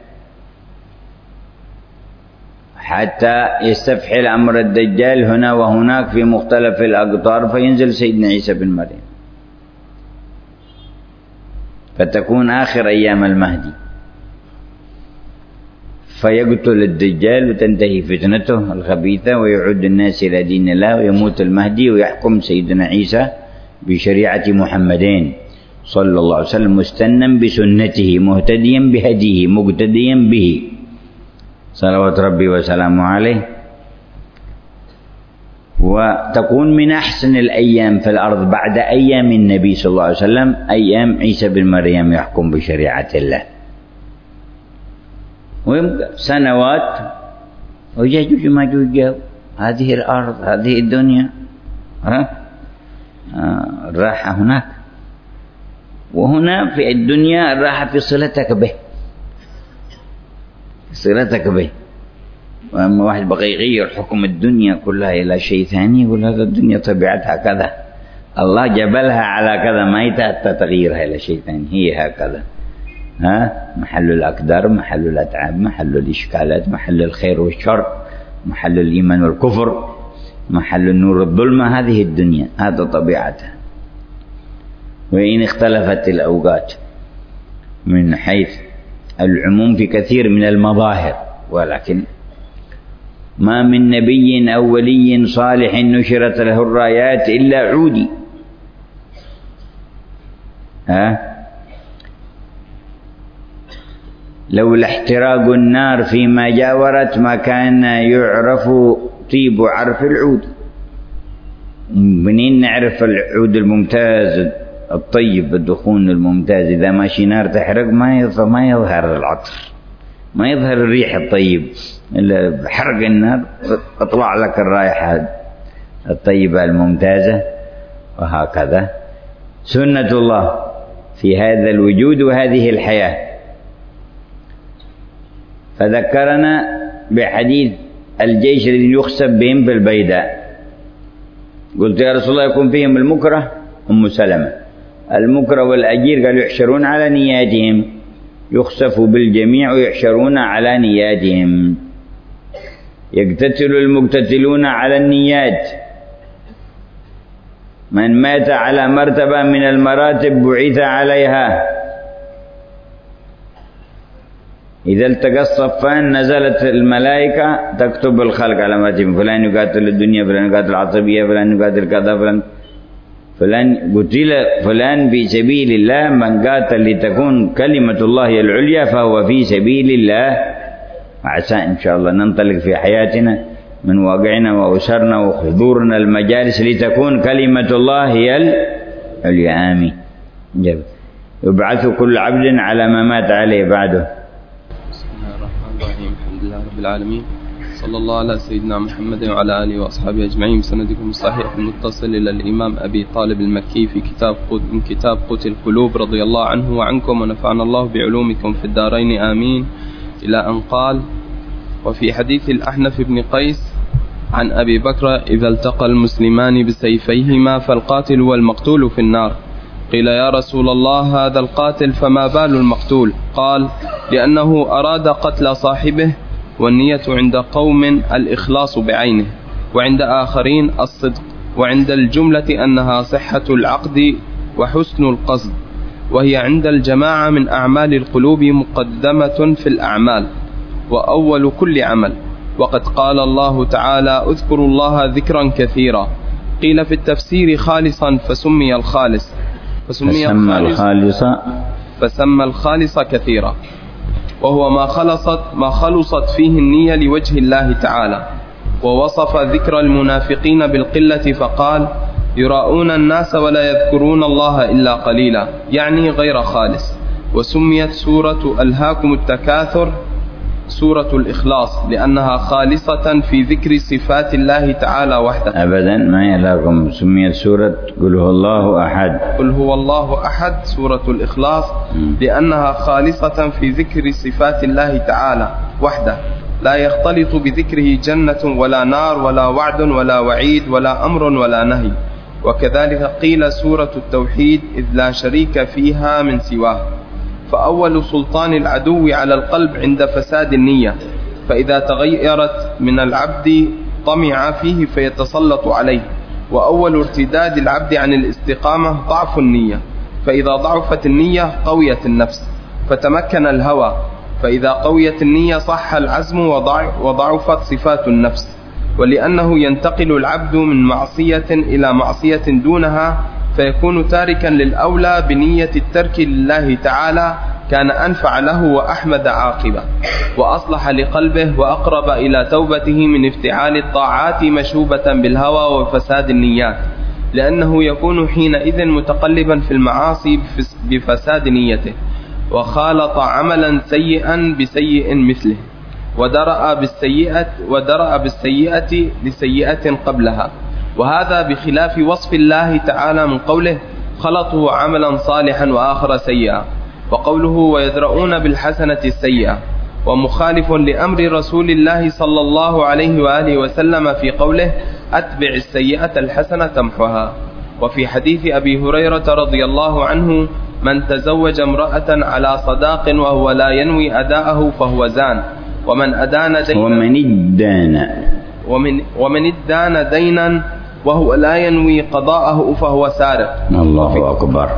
حتى يستفحل أمر الدجال هنا وهناك في مختلف الأقطار، فينزل سيدنا عيسى بن مريم، فتكون آخر أيام المهدي، فيقتل الدجال وتنتهي فتنته الخبيثة، ويعود الناس إلى دين الله، ويموت المهدي، ويحكم سيدنا عيسى بشريعة محمدين صلى الله عليه وسلم، مستنا بسنته، مهتديا بهديه، مقتديا به صلوات ربي وسلامه عليه. وتكون من أحسن الأيام في الأرض بعد أيام النبي صلى الله عليه وسلم أيام عيسى بن مريم يحكم بشريعة الله. ويبقى سنوات ويجوج ماجوج، هذه الأرض هذه الدنيا الراحة هناك، وهنا في الدنيا الراحة في صلتك به، صلتك به. وأما واحد بقى يغير حكم الدنيا كلها إلى شيء ثاني، يقول هذا الدنيا طبيعتها كذا، الله جبلها على كذا، ما يتأتى تغييرها إلى شيء ثاني، هي هكذا. محل الأقدار، محل الأتعاب، محل الإشكالات، محل الخير والشر، محل الإيمان والكفر، محل النور والظلمة، هذه الدنيا، هذا طبيعتها. وإن اختلفت الأوقات من حيث العموم في كثير من المظاهر، ولكن ما من نبي أو ولي صالح نشرت له الرايات إلا عودي. لولا احتراق النار فيما جاورت ما كان يعرف طيب عرف العود. منين نعرف العود الممتاز الطيب الدخون الممتاز؟ إذا ماشي نار تحرق ما يظهر العطر، ما يظهر الريح الطيب، إلا بحرق النار تطلع لك الرائحة الطيبة الممتازة. وهكذا سنة الله في هذا الوجود وهذه الحياة. فذكرنا بحديث الجيش الذي يخسف بهم في البيداء. قلت يا رسول الله يكون فيهم المكره؟ أم سلمة. المكره والأجير قالوا يحشرون على نياتهم، يخسف بالجميع ويحشرون على نياتهم. يقتتل المقتتلون على النيات. من مات على مرتبة من المراتب بعث عليها. إذا التقى الصفان نزلت الملائكة تكتب الخلق على مراتب، فلان يقاتل الدنيا، فلان يقاتل العصبية، فلان يقاتل كذا، فلان قتل فلان في سبيل الله. من قاتل لتكون كلمة الله العليا فهو في سبيل الله. عسى إن شاء الله ننطلق في حياتنا من واقعنا وأسرنا وحضورنا المجالس لتكون كلمة الله هي العليا. آمين. يبعث كل عبد على ما مات عليه بعده. بسم الله الرحمن الرحيم. الحمد لله رب العالمين، صلى الله على سيدنا محمد وعلى آله وأصحابه أجمعين. بسندكم الصحيح المتصل إلى الإمام أبي طالب المكي في كتاب قوت القلوب رضي الله عنه وعنكم، ونفعنا الله بعلومكم في الدارين آمين. إلى أن قال: وفي حديث الأحنف بن قيس عن أبي بكر: إذا التقى المسلمان بسيفيهما فالقاتل والمقتول في النار. قيل: يا رسول الله هذا القاتل فما بال المقتول؟ قال: لأنه أراد قتل صاحبه، والنية عند قوم الإخلاص بعينه، وعند آخرين الصدق، وعند الجملة أنها صحة العقد وحسن القصد. وهي عند الجماعة من أعمال القلوب مقدمة في الأعمال وأول كل عمل. وقد قال الله تعالى: اذكروا الله ذكرا كثيرا. قيل في التفسير خالصا فسمي الخالص، فسمى الخالص كثيرا، وهو ما خلصت فيه النية لوجه الله تعالى. ووصف ذكر المنافقين بالقلة فقال: يراؤون الناس ولا يذكرون الله إلا قليلا، يعني غير خالص. وسميت سورة ألهاكم التكاثر سورة الإخلاص لأنها خالصة في ذكر صفات الله تعالى وحده. أبدا ما يلاكم. سميت سورة قل هو الله أحد، قل هو الله أحد سورة الإخلاص لأنها خالصة في ذكر صفات الله تعالى وحده، لا يختلط بذكره جنة ولا نار ولا وعد ولا وعيد ولا أمر ولا نهي. وكذلك قيل سورة التوحيد إذ لا شريك فيها من سواه. فأول سلطان العدو على القلب عند فساد النية، فإذا تغيرت من العبد طمع فيه فيتسلط عليه. وأول ارتداد العبد عن الاستقامة ضعف النية، فإذا ضعفت النية قويت النفس فتمكن الهوى، فإذا قويت النية صح العزم وضعفت صفات النفس. ولأنه ينتقل العبد من معصية إلى معصية دونها، فيكون تاركا للأولى بنية الترك لله تعالى، كان أنفع له وأحمد عاقبة وأصلح لقلبه وأقرب إلى توبته من افتعال الطاعات مشوبة بالهوى وفساد النيات، لأنه يكون حينئذ متقلبا في المعاصي بفساد نيته، وخالط عملا سيئا بسيء مثله، ودرأ بالسيئة لسيئة قبلها. وهذا بخلاف وصف الله تعالى من قوله: خلطوا عملا صالحا وآخر سيئا، وقوله: ويدرؤون بالحسنة السيئة، ومخالف لأمر رسول الله صلى الله عليه وآله وسلم في قوله: أتبع السيئة الحسنة تمحها. وفي حديث أبي هريرة رضي الله عنه: من تزوج امرأة على صداق وهو لا ينوي أداءه فهو زان، ومن ادان دينا وهو لا ينوي قضاءه فهو سارق. الله أكبر.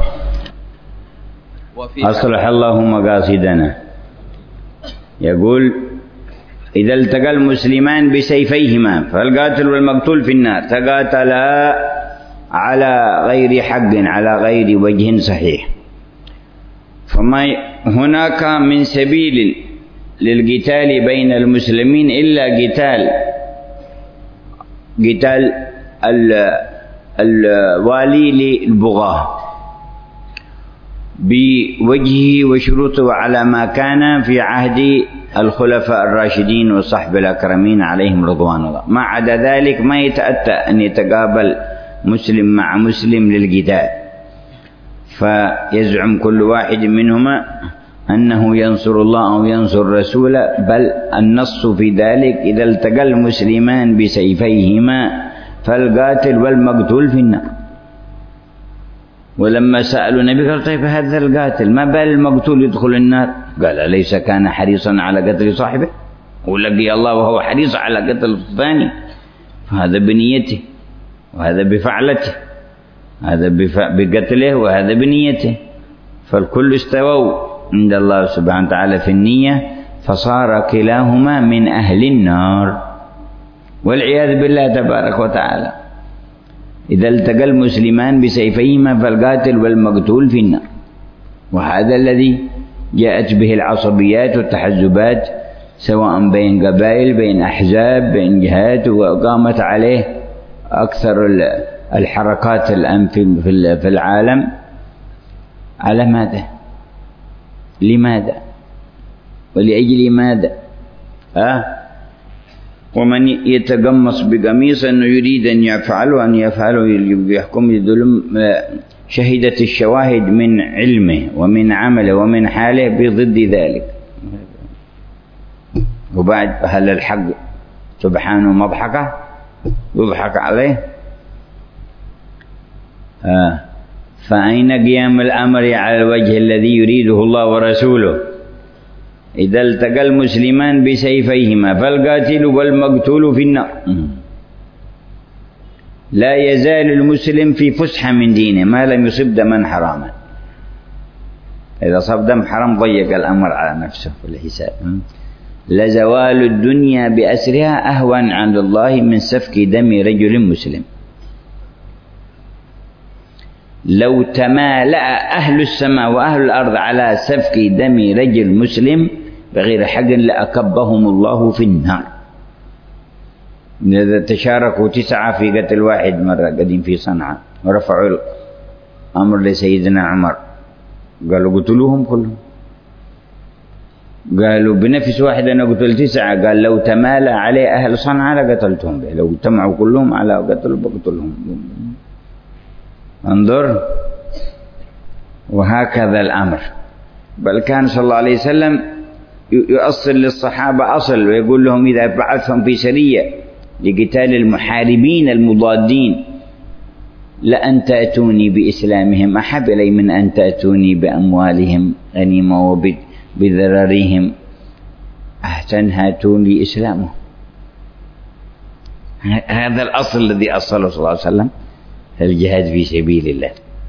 أصلح الله مقاصدنا. يقول: إذا التقى المسلمان بسيفيهما فالقاتل والمقتول في النار، تقاتلا على غير حق على غير وجه صحيح، فما هناك من سبيل للقتال بين المسلمين إلا قتال الوالي للبغاة بوجهه وشروطه على ما كان في عهد الخلفاء الراشدين والصحب الأكرمين عليهم رضوان الله. ما عدا ذلك ما يتأتى أن يتقابل مسلم مع مسلم للقتال، فيزعم كل واحد منهما أنه ينصر الله أو ينصر رسوله، بل النص في ذلك: إذا التقى المسلمان بسيفيهما فالقاتل والمقتول في النار. ولما سألوا النبي قال: طيب هذا القاتل ما بال المقتول يدخل النار؟ قال: أليس كان حريصا على قتل صاحبه؟ ولقي الله وهو حريص على قتل الثاني، فهذا بنيته وهذا بفعلته، هذا بقتله وهذا بنيته، فالكل استووا عند الله سبحانه وتعالى في النية، فصار كلاهما من أهل النار والعياذ بالله تبارك وتعالى. إذا التقى المسلمان بسيفيهما فالقاتل والمقتول في النار. وهذا الذي جاءت به العصبيات والتحزبات، سواء بين قبائل، بين أحزاب، بين جهات، وقامت عليه أكثر الحركات الآن في العالم. على ماذا؟ لماذا؟ ولأجل ماذا؟ ومن يتقمص بقميص أنه يريد أن يفعل وأن يفعله يحكم بظلم، شهدت الشواهد من علمه ومن عمله ومن حاله بضد ذلك. وبعد هل الحق سبحانه مضحكة يضحك عليه؟ فأين قيام الأمر على الوجه الذي يريده الله ورسوله؟ إذا التقى المسلمان بسيفيهما فالقاتل والمقتول في النار. لا يزال المسلم في فسحة من دينه ما لم يصب دما حراما. إذا صاب دم حرام ضيق الأمر على نفسه في الحساب. لزوال الدنيا بأسرها أهون عند الله من سفك دم رجل مسلم. لو تمالأ أهل السماء وأهل الأرض على سفك دم رجل مسلم بغير حق لأكبهم الله في النار. إذا تشاركوا 9 في قتل واحد مرة قديم في صنعاء ورفعوا الأمر لسيدنا عمر، قالوا قتلوهم كلهم. قالوا بنفس واحد أنا قتل 9، قال لو تمالأ عليه أهل صنعاء لقتلتهم به، لو اجتمعوا كلهم على قتل بقتلهم. انظر، وهكذا الأمر. بل كان صلى الله عليه وسلم يؤصل للصحابة أصل ويقول لهم إذا بعثهم في سرية لقتال المحاربين المضادين لأن تأتوني بإسلامهم أحب إلي من أن تأتوني بأموالهم غنيمة وبذرارهم، أحسن هاتوني إسلامه. هذا الأصل الذي أصله صلى الله عليه وسلم، الجهاد في سبيل الله.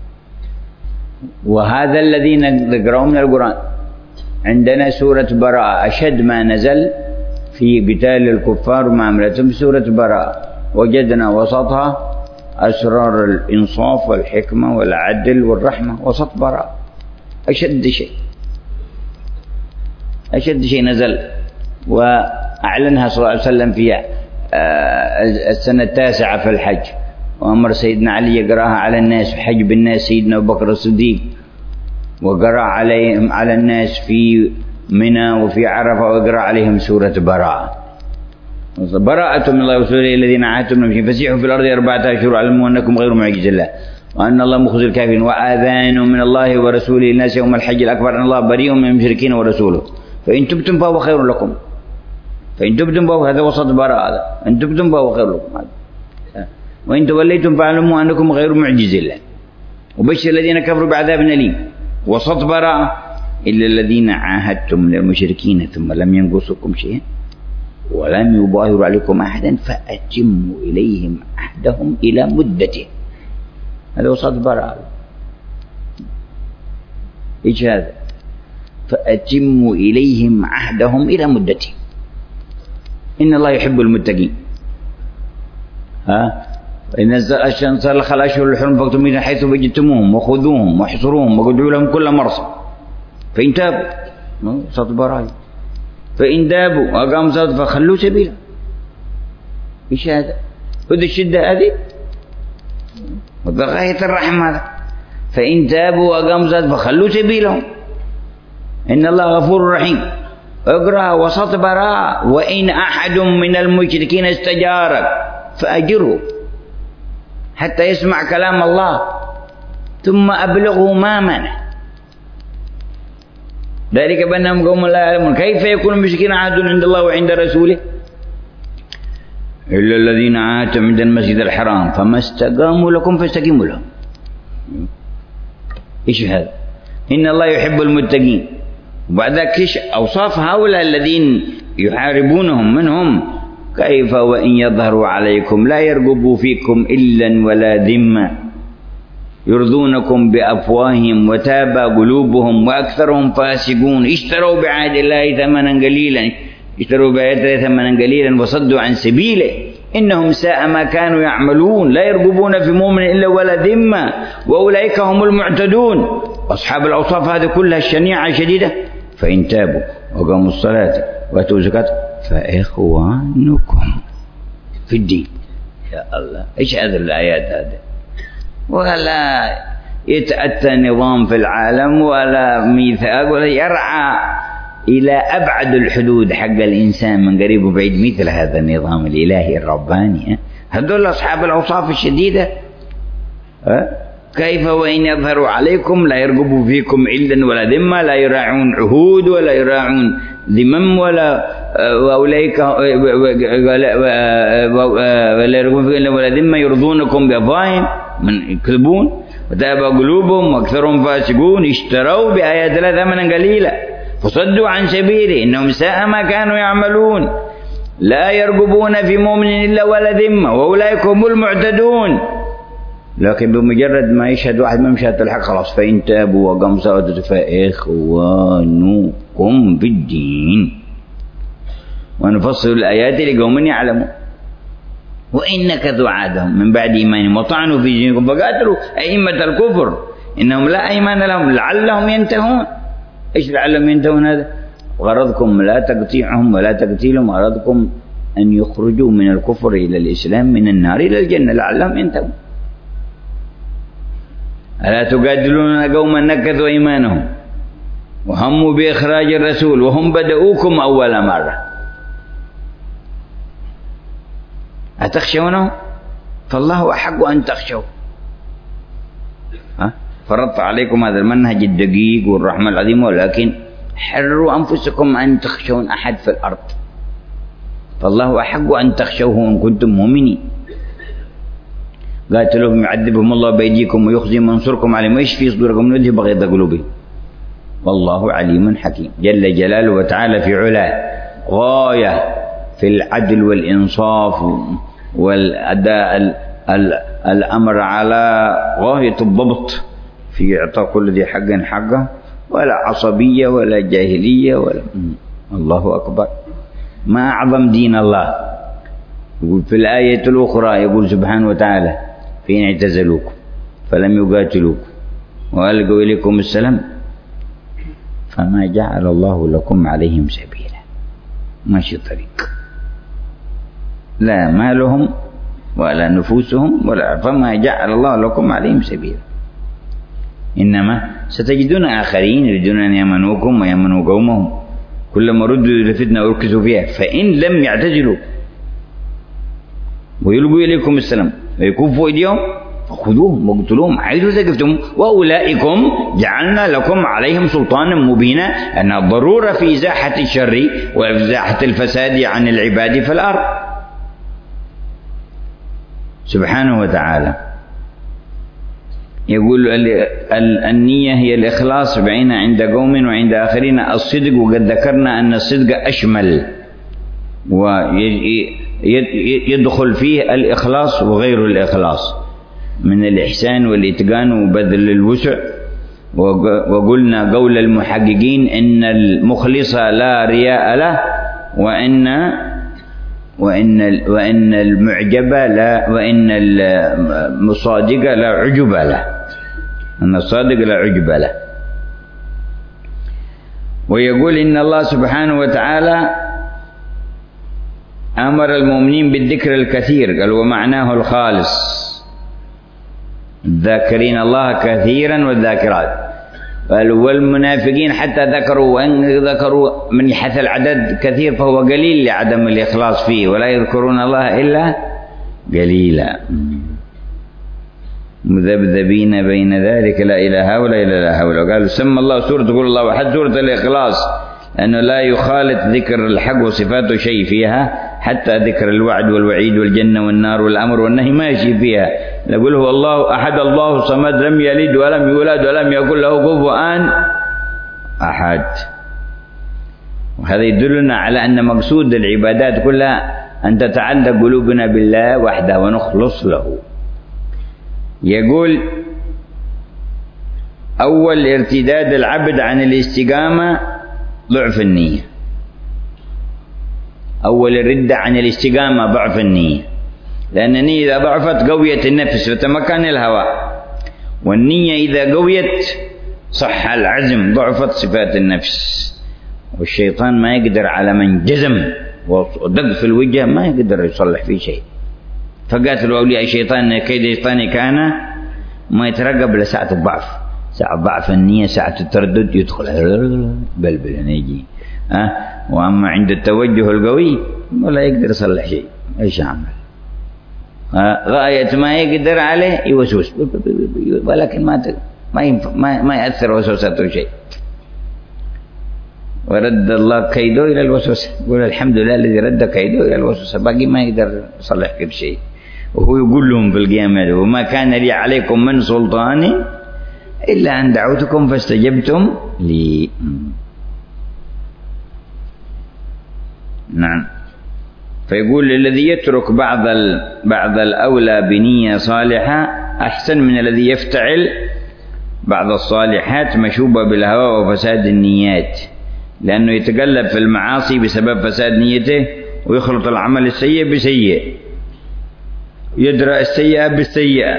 وهذا الذي نقرأه من القرآن. عندنا سورة براءة أشد ما نزل في قتال الكفار ومعاملتهم بسورة براءة، وجدنا وسطها أسرار الإنصاف والحكمة والعدل والرحمة. وسط براءة أشد شيء نزل، وأعلنها صلى الله عليه وسلم في السنة 9 في الحج، وأمر سيدنا علي يقرأها على الناس، حجب الناس سيدنا أبو بكر الصديق، وقرأ عليهم على الناس في منى وفي عرفة، وقرأ عليهم سورة براءة. براءة من الله ورسوله الذين عاهدتم من المشركين فسيحوا في الأرض 4 أشهر واعلموا أنكم غير معجز الله وأن الله مخزي الكافرين وآذان من الله ورسوله الناس يوم الحج الأكبر أن الله بريء من المشركين ورسوله فإن تبتم فهو خير لكم. فإن تبتم فهو، هذا وسط براءة، إن تبتم فهو خير لكم، وإن توليتم فاعلموا أنكم غير معجز الله وبشر الذين كفروا بعذاب أليم. وسط براءة إلا الذين عاهدتم من المشركين ثم لم ينقصكم شيئا ولم يظاهروا عليكم أحدا فأتموا إليهم عهدهم إلى مدته. هذا وسط براءة. إيش هذا؟ فأتموا إليهم عهدهم إلى مدته. إن الله يحب المتقين. إن سلخ الأشهر الحرم فاقتلوهم من حيث وجدتموهم وخذوهم واحصروهم وقعدوا لهم كل مرصد فإن تابوا، وسط براءة، فإن تابوا وأقاموا الصلاة فخلوا سبيلا. إيش هذا؟ خذ الشدة هذه وغاية الرحمة هذا. فإن تابوا وأقاموا الصلاة فخلوا سبيلهم إن الله غفور رحيم. اقرأ وسط براءة. وإن أحد من المشركين استجارك فأجره حتى يسمع كلام الله ثم أبلغه مامنه ذلك بأنهم قوم لا يعلمون. كيف يكون المشركين عهد عند الله وعند رسوله إلا الذين عاهدتم عند المسجد الحرام فما استقاموا لكم فاستقيموا لهم. إيش هذا؟ إن الله يحب المتقين. وبعد ذلك أوصاف هؤلاء الذين يحاربونهم منهم كيف وإن يظهروا عليكم لا يرقبوا فيكم إلا ولا ذمة يرضونكم بأفواههم وتابى قلوبهم وأكثرهم فاسقون اشتروا بعهد الله ثمنا قليلا وصدوا عن سبيله إنهم ساء ما كانوا يعملون لا يرقبون في مؤمن إلا ولا ذمة وأولئك هم المعتدون. أصحاب الأوصاف هذه كلها الشنيعة شديدة. فإن تابوا وقاموا الصلاة وآتوا الزكاة فإخوانكم في الدين. يا الله، إيش هذه الآيات هذه؟ ولا يتأتى نظام في العالم ولا ميثاق ولا يرعى إلى أبعد الحدود حق الإنسان من قريب وبعيد مثل هذا النظام الإلهي الرباني. هذول أصحاب الأوصاف الشديدة. كيف وإن يظهروا عليكم لا يرقبوا فيكم إلا ولا ذمة لا يراعون عهود ولا يراعون ذمم ولا وأولئك ولا يرقبون فيكم إلا ولا ذمة يرضونكم بأفواههم من يكذبون وتابى قلوبهم وأكثرهم فاسقون اشتروا بآيات الله ثمنا قليلا فصدوا عن سبيله إنهم ساء ما كانوا يعملون لا يرقبون في مؤمن إلا ولا ذمة وأولئك هم المعتدون. لكن بمجرد ما يشهد واحد ما مشاهدة الحق خلاص، فإن تابوا وقاموا صلاة فإخوانكم في الدين ونفصل الآيات لقوم يعلمون. وإن نكثوا عهدهم من بعد إيمانهم وطعنوا في دينكم فقاتلوا أئمة الكفر إنهم لا أيمان لهم لعلهم ينتهون. إيش لعلهم ينتهون؟ هذا غرضكم لا تقطيعهم ولا تقتيلهم، غرضكم أن يخرجوا من الكفر إلى الإسلام، من النار إلى الجنة، لعلهم ينتهون. ألا تجادلون قوما نكثوا إيمانهم وهموا بإخراج الرسول وهم بدؤوكم أول مرة أتخشونه؟ فالله أحق أن تخشوا. فرضت عليكم هذا المنهج الدقيق والرحمة العظيمة، ولكن حرروا أنفسكم أن تخشون أحد في الأرض، فالله أحق أن تخشوه إن كنتم مؤمنين. قاتلوهم يعذبهم الله بأيديكم ويخزيهم وينصركم عليهم ويشفي صدوركم ويذهب غيظ قلوبهم والله عليم حكيم. جل جلاله وتعالى في علاه غاية في العدل والإنصاف والأداء الأمر على غاية الضبط في إعطاء كل ذي حق حقه، ولا عصبية ولا جاهلية ولا الله أكبر. ما أعظم دين الله. يقول في الآية الأخرى يقول سبحانه وتعالى فإن اعتزلوكم فلم يقاتلوكم وألقوا إليكم السلام فما جعل الله لكم عليهم سبيلا. ماشي طريق، لا مالهم ولا نفوسهم ولا، فما جعل الله لكم عليهم سبيلا. إنما ستجدون آخرين يريدون أن يمنوكم ويمنوا قومهم، كلما ردوا إلى فتنة أركزوا فيها، فإن لم يعتزلوا ويلقوا إليكم السلام ويكفوا إيديهم فخذوهم واقتلوهم حيث ثقفتم وأولئكم جعلنا لكم عليهم سلطانا مبينا. أن الضرورة في إزاحة الشر وإزاحة الفساد عن العباد في الأرض سبحانه وتعالى. يقول النية هي الإخلاص بعين عند قوم وعند آخرين الصدق، وقد ذكرنا أن الصدق أشمل ويدخل فيه الإخلاص وغير الإخلاص من الإحسان والإتقان وبذل الوسع. وقلنا قول المحققين إن المخلص لا رياء له وإن المعجب لا، وإن المصادق لا عجب له، أن الصادق لا عجب له. ويقول إن الله سبحانه وتعالى أمر المؤمنين بالذكر الكثير، قال ومعناه الخالص الذاكرين الله كثيرا والذاكرات. قال والمنافقين حتى ذكروا، وإن ذكروا من حيث العدد كثير فهو قليل لعدم الإخلاص فيه، ولا يذكرون الله إلا قليلا مذبذبين بين ذلك لا إلى هؤلاء إلا هؤلاء. قالوا سمى الله سورة تقول الله وحد سورة الإخلاص أنه لا يخالط ذكر الحق وصفاته شيء فيها، حتى ذكر الوعد والوعيد والجنة والنار والأمر والنهي ماشي فيها. نقول هو الله أحد الله صمد لم يلد ولم يولد ولم يكن له كفوا أحد. وهذا يدلنا على أن مقصود العبادات كلها أن تتعلق قلوبنا بالله وحده ونخلص له. يقول أول ارتداد العبد عن الاستقامة ضعف النية. أول الردة عن الاستقامة ضعف النية، لأن النية إذا ضعفت قويت النفس وتمكن الهوى، والنية إذا قويت صح العزم ضعفت صفات النفس. والشيطان ما يقدر على من جزم ودق في الوجه ما يقدر يصلح فيه شيء. فقاتلوا أولياء الشيطان كيد الشيطان كان ما يترقب لساعة الضعف، ساعة ضعف النية، ساعة التردد يدخل بلبل يجي. وأما عند التوجه القوي ولا يقدر يصلح شيء، ايش عمل؟ غاية ما يقدر عليه يوسوس، ولكن ما يأثر وسوسته شيء. ورد الله كيده إلى الوسوسة، يقول الحمد لله الذي رد كيده إلى الوسوسة، باقي ما يقدر يصلح كل شيء. وهو يقول لهم في القيامة وما كان لي عليكم من سلطان إلا أن دعوتكم فاستجبتم لي. نعم. فيقول الذي يترك بعض الأولى بنية صالحة أحسن من الذي يفتعل بعض الصالحات مشوبة بالهوى وفساد النيات، لأنه يتقلب في المعاصي بسبب فساد نيته ويخلط العمل السيء بسيء، يدرأ السيئة بالسيئة.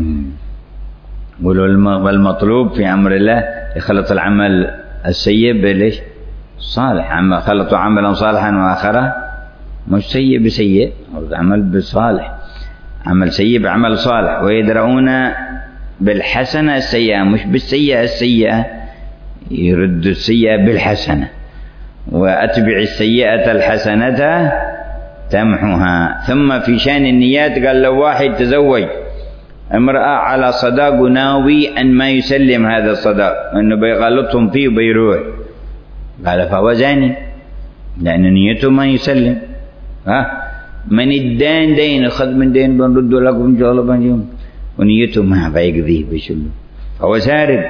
والمطلوب في أمر الله يخلط العمل السيء بالإيش؟ صالح. خلطوا عملا صالحا وآخره مش سيء بسيء، عمل بالصالح، عمل سيء بعمل صالح. ويدرؤون بالحسنة السيئة مش بالسيئة السيئة، يرد السيئة بالحسنة. وأتبع السيئة الحسنة تمحها. ثم في شأن النيات قال لو واحد تزوج امرأة على صداق ناوي أن ما يسلم هذا الصداق، أنه بيغلطهم فيه وبيروح، قال فهو زاني، لأن نيته ما يسلم. من الدين دين أخذ من دين بنرد لكم إن شاء الله بنجيهم، ونيته ما بيقضيه بشله، فهو سارق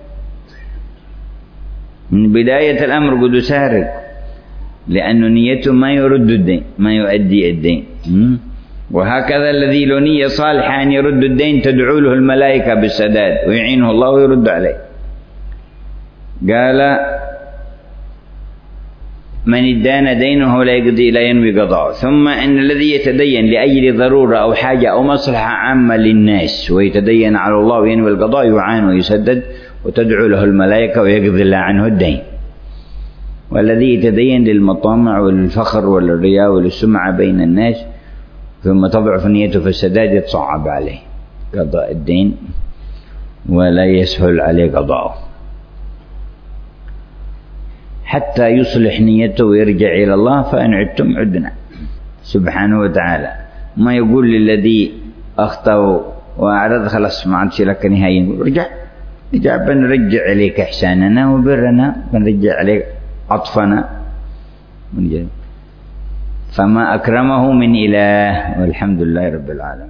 من بداية الأمر، قد سارق، لأنه نيته ما يرد الدين، ما يؤدي الدين. وهكذا الذي له نية صالحة أن يرد الدين تدعو له الملائكة بالسداد ويعينه الله ويرد عليه. قال من ادان دينه لا يقضي لا ينوي قضاءه. ثم أن الذي يتدين لأجل ضرورة أو حاجة أو مصلحة عامة للناس ويتدين على الله وينوي القضاء يعان ويسدد وتدعو له الملائكة ويقضي الله عنه الدين. والذي يتدين للمطامع والفخر والرياء والسمعة بين الناس ثم تضعف نيته في السداد يتصعب عليه قضاء الدين ولا يسهل عليه قضاءه حتى يصلح نيته ويرجع إلى الله. فإن عدتم عدنا سبحانه وتعالى. ما يقول للذي أخطأ وأعرض خلاص ما عادش لك نهاية، رجع بنرجع عليك إحساننا وبرنا، بنرجع عليك عطفنا. فما أكرمه من إله، والحمد لله رب العالمين.